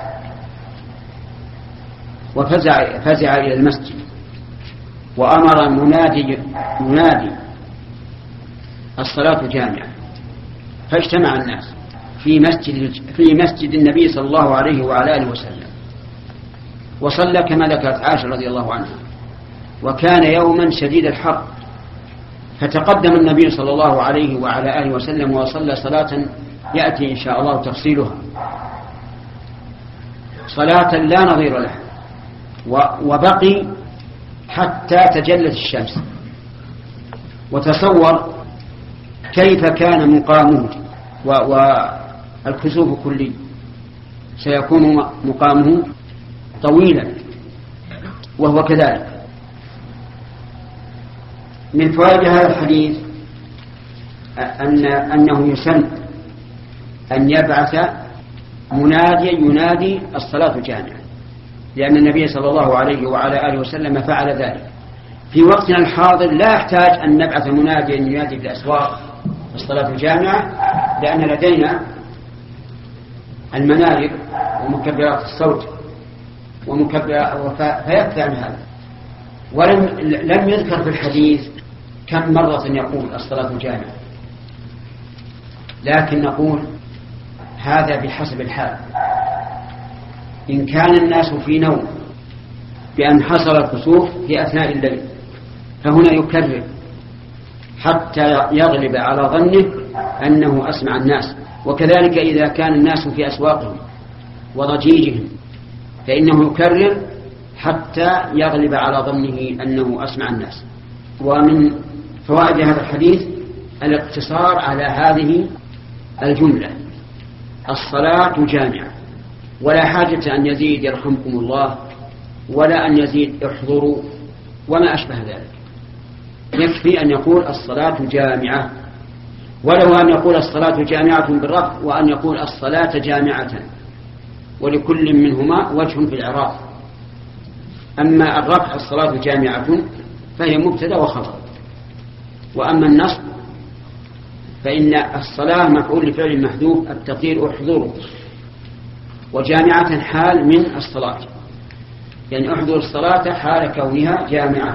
وفزع فزع إلى المسجد، وأمر منادي منادي: الصلاة جامعة. فاجتمع الناس في مسجد في مسجد النبي صلى الله عليه وعلى آله وسلم، وصلى كما ذكرت عائشة رضي الله عنها، وكان يوما شديد الحر، فتقدم النبي صلى الله عليه وعلى آله وسلم وصلى صلاة يأتي إن شاء الله تفصيلها، صلاة لا نظير لها، وبقي حتى تجلت الشمس. وتصور كيف كان مقامه والكسوف كلي، سيكون مقامه طويلا وهو كذلك. من فوائد هذا الحديث أن أنه يسن أن يبعث مناديا ينادي الصلاة جامعة، لأن النبي صلى الله عليه وعلى آله وسلم فعل ذلك. في وقتنا الحاضر لا يحتاج أن نبعث مناديا ينادي في الأسواق الصلاة جامعة، لأن لدينا المناير ومكبرات الصوت ومكبرات، فيكفي عن هذا. ولم لم يذكر في الحديث كم مرة يقول الصلاة جامعة، لكن نقول هذا بحسب الحال. إن كان الناس في نوم بأن حصل الكسوف في أثناء الليل فهنا يكرر حتى يغلب على ظنه أنه أسمع الناس. وكذلك إذا كان الناس في أسواقهم وضجيجهم فإنه يكرر حتى يغلب على ظنه أنه أسمع الناس. ومن فوائد هذا الحديث الاقتصار على هذه الجملة: الصلاة جامعة، ولا حاجة أن يزيد يرحمكم الله، ولا أن يزيد احضروا وما أشبه ذلك، يكفي أن يقول الصلاة جامعة، ولو أن يقول الصلاة جامعة بالرفع، وأن يقول الصلاة جامعة، ولكل منهما وجه في الإعراب. أما الرفع الصلاة جامعة فهي مبتدأ وخبر، وأما النصب فإن الصلاة مفعول لفعل محذوف التقدير احضروا، وجامعة حال من الصلاة، يعني احضر الصلاة حال كونها جامعة.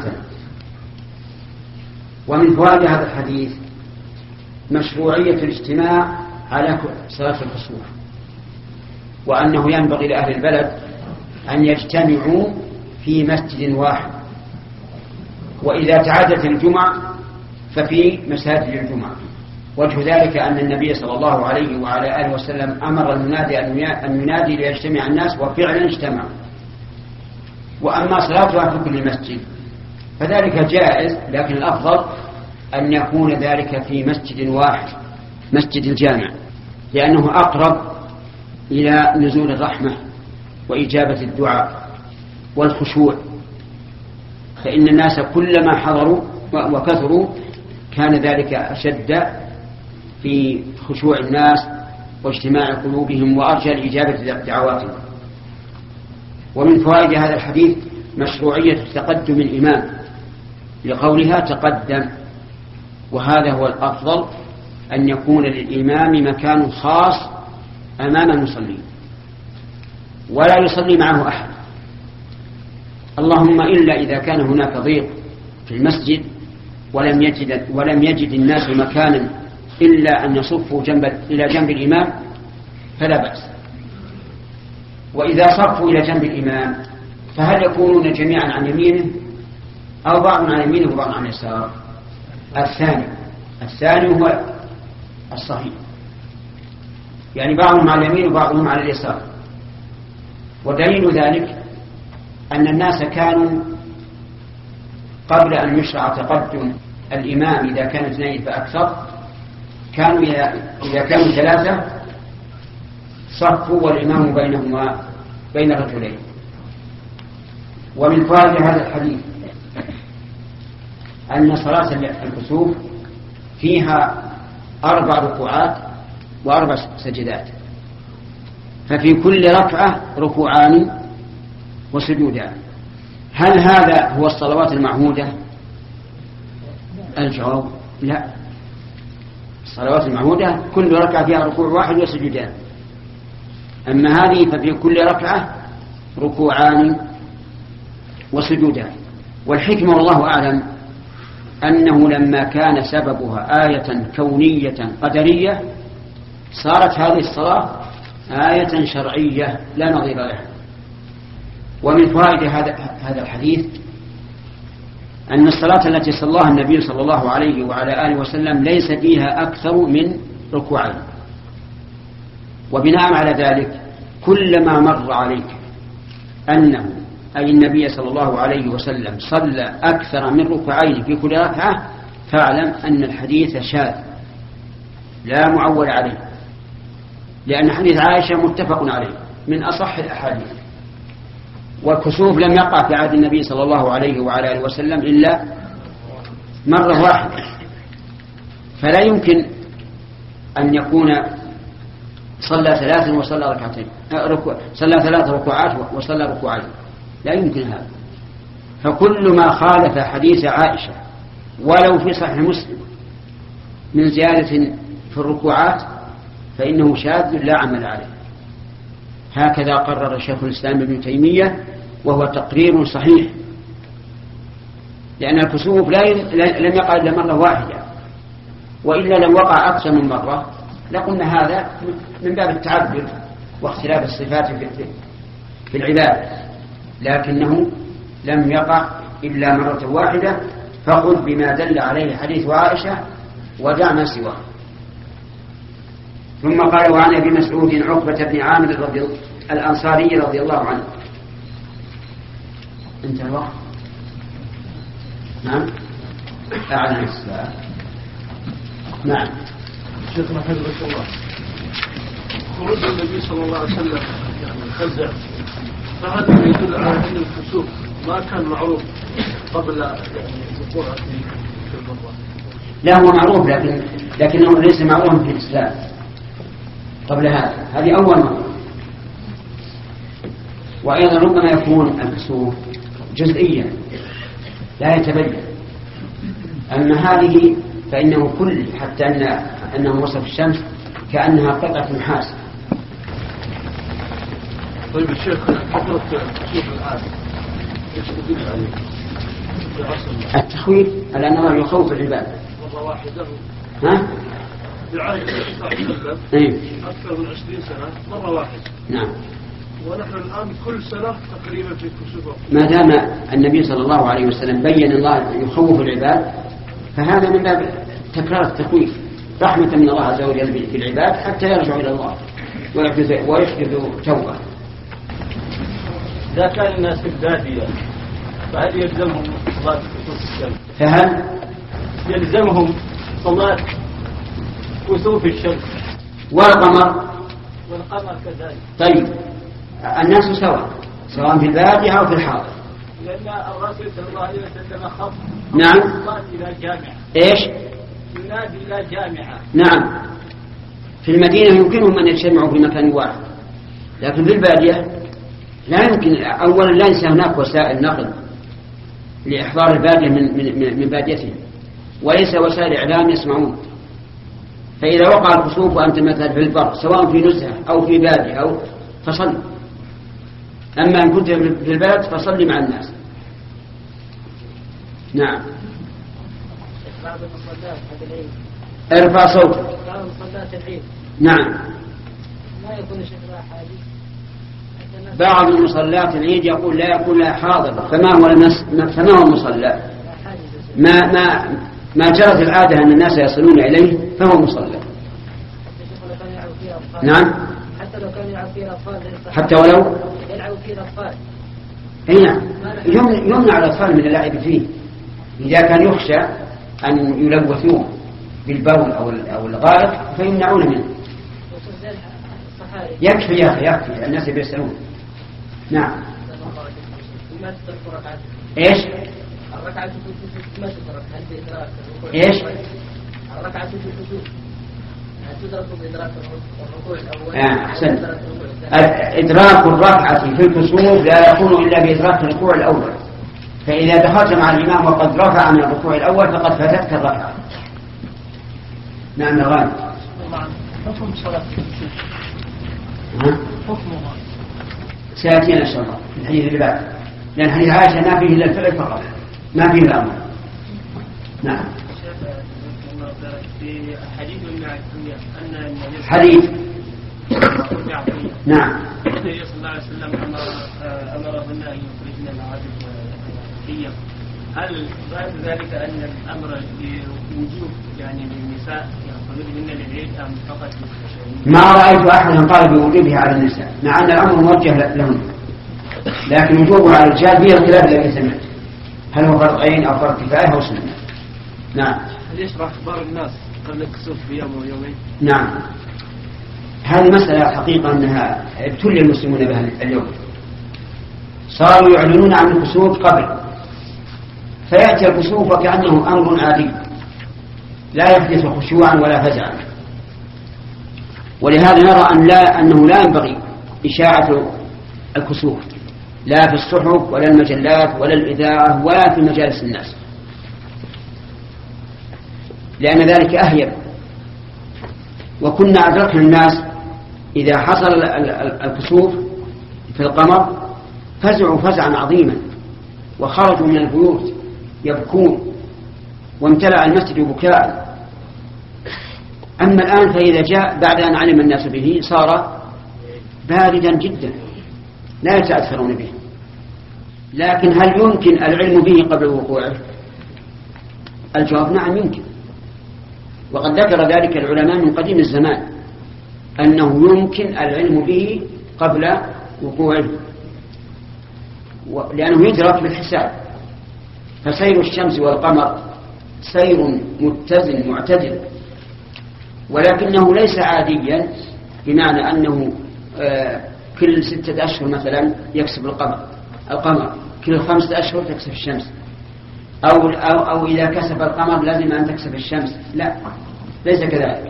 ومن فوائد هذا الحديث مشروعية الاجتماع على صلاة الكسوف، وأنه ينبغي لأهل البلد أن يجتمعوا في مسجد واحد، وإذا تعدت الجمعة ففي مساجد الجمعة. وجه ذلك أن النبي صلى الله عليه وعلى آله وسلم أمر المنادي أن ينادي ليجتمع الناس، وفعلا اجتمعوا. وأما صلاتها في كل مسجد فذلك جائز، لكن الأفضل أن يكون ذلك في مسجد واحد، مسجد الجامع، لأنه أقرب إلى نزول الرحمة وإجابة الدعاء والخشوع، فإن الناس كلما حضروا وكثروا كان ذلك أشد في خشوع الناس واجتماع قلوبهم وأرجى لإجابة دعواتهم. ومن فوائد هذا الحديث مشروعية تقدم الإمام لقولها تقدم، وهذا هو الأفضل، أن يكون للإمام مكان خاص أمام المصلين ولا يصلي معه أحد، اللهم إلا إذا كان هناك ضيق في المسجد ولم يجد, ولم يجد الناس مكانا إلا أن يصفوا جنب إلى جنب الإمام فلا بأس. وإذا صفوا إلى جنب الإمام فهل يكونون جميعا عن يمينه أو بعض عن يمينه وبعض عن يسار؟ الثاني الثاني هو الصحيح، يعني بعضهم على اليمين وبعضهم على اليسار. ودليل ذلك أن الناس كانوا قبل أن يشرع تقدم الإمام إذا كان اثنين فأكثر، كانوا إذا كانوا ثلاثة صفوا والإمام بينهما بين الرجلين. ومن فوائد هذا الحديث أن صلاة الكسوف فيها أربع ركوعات وأربع سجدات، ففي كل ركعة ركوعان وسجودان. هل هذا هو الصلوات المعهودة؟ الجواب لا، الصلوات المعهودة كل ركعة فيها ركوع واحد وسجودان، أما هذه ففي كل ركعة ركوعان وسجودان. والحكمة والله أعلم أنه لما كان سببها آية كونية قدرية صارت هذه الصلاة آية شرعية لا نظير لها. ومن فوائد هذا هذا الحديث أن الصلاة التي صلاها النبي صلى الله عليه وعلى آله وسلم ليس فيها أكثر من ركوعين. وبناء على ذلك كلما مر عليك أنه أي النبي صلى الله عليه وسلم صلى أكثر من ركوعين في كل ركعة فاعلم أن الحديث شاذ لا معول عليه، لأن حديث عائشة متفق عليه من أصح الأحاديث. والكسوف لم يقع في عهد النبي صلى الله عليه وعلى آله وسلم إلا مرة واحدة، فلا يمكن أن يكون صلى ثلاثا وصلى ركعتين، صلى ثلاث ركوعات وصلى ركوعين، لا يمكن هذا. فكل ما خالف حديث عائشة ولو في صحيح مسلم من زيادة في الركوعات فإنه شاذ لا عمل عليه. هكذا قرر شيخ الإسلام ابن تيمية، وهو تقرير صحيح، لأن الكسوف لم يقع إلا مرة واحدة، وإلا لم وقع أكثر من مرة لقلنا هذا من باب التعبد واختلاف الصفات في العباد، لكنه لم يقع إلا مرة واحدة. فخذ بما دل عليه حديث عائشة ودع ما سواه. ثم قال: وعن ابي مسعود عقبة بن عامر رضي الأنصاري رضي الله عنه. انتهى الوقت. نعم أعلن الساعة. نعم شيخنا حفظك الله، خروج النبي صلى الله عليه وسلم يعني الخزع فهذا يدل على أن الكسوف ما كان معروف قبل يعني وقوعه في المرة. لا هو معروف، لكن لكنه ليس معروفا في الإسلام قبل هذا. هذه أول مرة. وأيضا ربما يكون الكسوف جزئيا لا يتبين. أما هذه فإنه كل، حتى أن أنه وصف الشمس كأنها قطعة نحاس. طيب الشيخ كثرة الكسوف الآن ايش تدل عليه؟ التخويف على أنه يخوف العباد. مرة واحدة ها؟ بعهد النبي صلى الله عليه وسلم إيه؟ أكثر من عشرين سنة مرة واحدة. نعم. ونحن الآن كل سنة تقريبا في الكسوف. ما دام النبي صلى الله عليه وسلم بين الله يخوف العباد فهذا من باب تكرار التخويف، رحمة من الله عز وجل في العباد حتى يرجعوا إلى الله ويحدثوا توبة. إذا كان الناس في البادية فهل يلزمهم صلاة كسوف الشمس؟ فهل يلزمهم صلاة كسوف الشمس والقمر؟ والقمر كذلك. طيب الناس سواء سواء في البادية أو في الحاضر. لأن الرسول صلى الله عليه وسلم خط نعم. الصلاة إلى جامعة. إيش؟ ينادي إلى جامعة. نعم. في المدينة يمكنهم أن يجتمعوا في مكان واحد، لكن في البادية لا يمكن. أولا ليس هناك وسائل نقل لإحضار البادية من, من, من باديتهم، وليس وسائل إعلام يسمعون. فإذا وقع الكسوف وأنت مثلا في البر سواء في نزهة أو في بادية أو فصل. أما إن كنت في البلد فصلي مع الناس. نعم. بعض المصلات هذا العيد. ارفع صوتك. بعض المصلات العيد. نعم. ما يكون شكلها حادث. بعض المصلات العيد يقول لا يكون لا حاضر، فما هو المس... فما هو المصلى؟ ما ما ما جرت العادة أن الناس يصلون إليه فهو مصلى. نعم. حتى لو كانوا يلعبوا فيه الأطفال. حتى ولو يلعبوا فيه الأطفال. أي نعم. يمنع الأطفال من اللعب فيه إذا كان يخشى أن يلوثوه بالبول أو أو الغائط فيمنعون منه. يكفي يا أخي يكفي، الناس بيسألون. نعم. إيش؟ الركعة في الكسوف ما تدرك هل بإدراك الركوع؟ إيش؟ الركعة في الكسوف هل تدرك بإدراك الركوع الأول؟ آه أحسن. إدراك الركعة في الكسوف لا يكون إلا بإدراك الركوع الأول، فإذا دخلت مع الإمام وقد رفع من الركوع الأول فقد فاتتك الركعة. نعم يا غالب. حكم صلاة الكسوف. ها؟ حكمها سيأتينا إن شاء الله في الحديث اللي بعد، لأن حديث عائشة ما فيه إلا الفعل فقط ما فيه الأمر. نعم. في حديث أن النبي حديث نعم النبي صلى الله عليه وسلم أمر أمرهن أن يخرجن العادل والحية. هل بعد ذلك أن الأمر بوجوب يعني للنساء يخرجن للعيد أم فقط؟ ما رأيت أحدا قال بوجوبها على النساء، مع أن الأمر موجه لهم، لكن وجوبه على الرجال فيه الخلاف الذي سمعت، هل هو فرض عين أو فرض كفاية أو سنة. نعم. هل يشرع أخبار الناس قبل الكسوف بيوم ويومين؟ نعم. هذه مسألة حقيقة أنها ابتلي المسلمون بها اليوم، صاروا يعلنون عن الكسوف قبل، فيأتي الكسوف وكأنه أمر عادي لا يحدث خشوعا ولا فزعا. ولهذا نرى أن لا أنه لا ينبغي إشاعة الكسوف لا في الصحف ولا المجلات ولا الإذاعة ولا في مجالس الناس، لأن ذلك أهيب. وكنا أدركنا الناس إذا حصل الكسوف في القمر فزعوا فزعا عظيما وخرجوا من البيوت يبكون وامتلأ المسجد بكاء. أما الآن فإذا جاء بعد أن علم الناس به صار باردا جدا لا يتأثرون به. لكن هل يمكن العلم به قبل وقوعه؟ الجواب نعم يمكن، وقد ذكر ذلك العلماء من قديم الزمان أنه يمكن العلم به قبل وقوعه، لأنه يدرك بالحساب. فسير الشمس والقمر سير متزن معتدل، ولكنه ليس عاديا بمعنى أنه كل ستة أشهر مثلا يكسب القمر القمر كل خمسة أشهر تكسب الشمس، أو, أو, أو إذا كسب القمر لازم أن تكسب الشمس، لا ليس كذلك.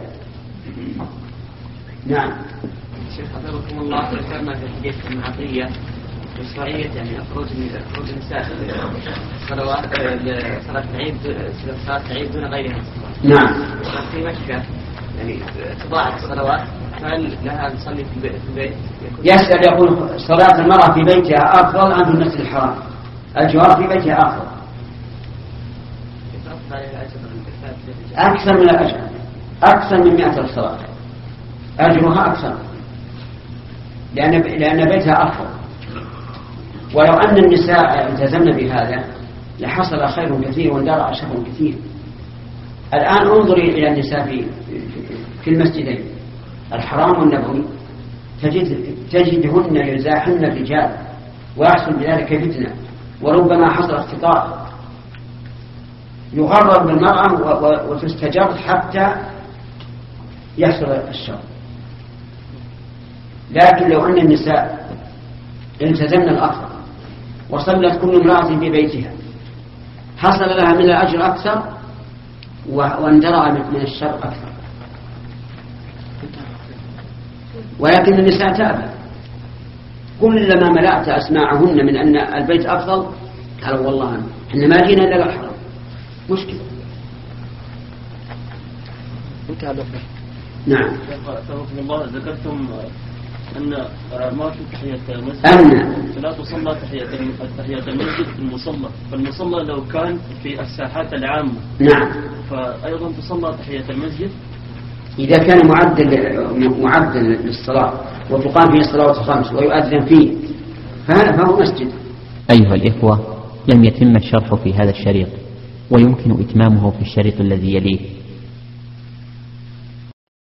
نعم. شيخ حفظكم الله، ذكرنا في حديث ابن عطية مشروعية يعني خروج خروج النساء صلوات صلاة العيد صلاة العيد دون غيرها. نعم. في مكة يعني تضاعف الصلوات، هل لها نصلي في البيت؟ يسأل يقول صلاة المرأة في بيتها أفضل أم في المسجد الحرام؟ الجواب في بيتها أفضل، أكثر من الأجر، أكثر من مئة الصلاة أجرها أكثر، لأن لأن بيتها أفضل. ولو أن النساء التزمن بهذا لحصل خير كثير واندرع شر كثير. الآن انظري إلى النساء في في المسجدين الحرام والنبوي، تجد تجدهن يزاحمن الرجال ويحصل بذلك فتنة، وربما حصل اختلاط، يغرر بالمرأة وتستجر حتى يحصل الشر. لكن لو أن النساء التزمن الأفضل وصلت كل امرأة في بيتها حصل لها من الأجر أكثر واندرع من الشر أكثر. ولكن النساء تأبى، كلما ملأت أسماعهن من أن البيت أفضل قالوا والله إحنا ما جينا إلا الحرام، مشكلة. نعم. سبحان الله، ذكرتم أن ما في تحية المسجد أن لا تصلى تحية تحية المسجد في المصلى، فالمصلى لو كان في الساحات العامة نعم فأيضا تصلى تحية المسجد إذا كان معدل معدل للصلاة وتقام فيه الصلوات الخمس ويؤذن فيه فهو مسجد. أيها الإخوة، لم يتم الشرح في هذا الشريط، ويمكن إتمامه في الشريط الذي يليه.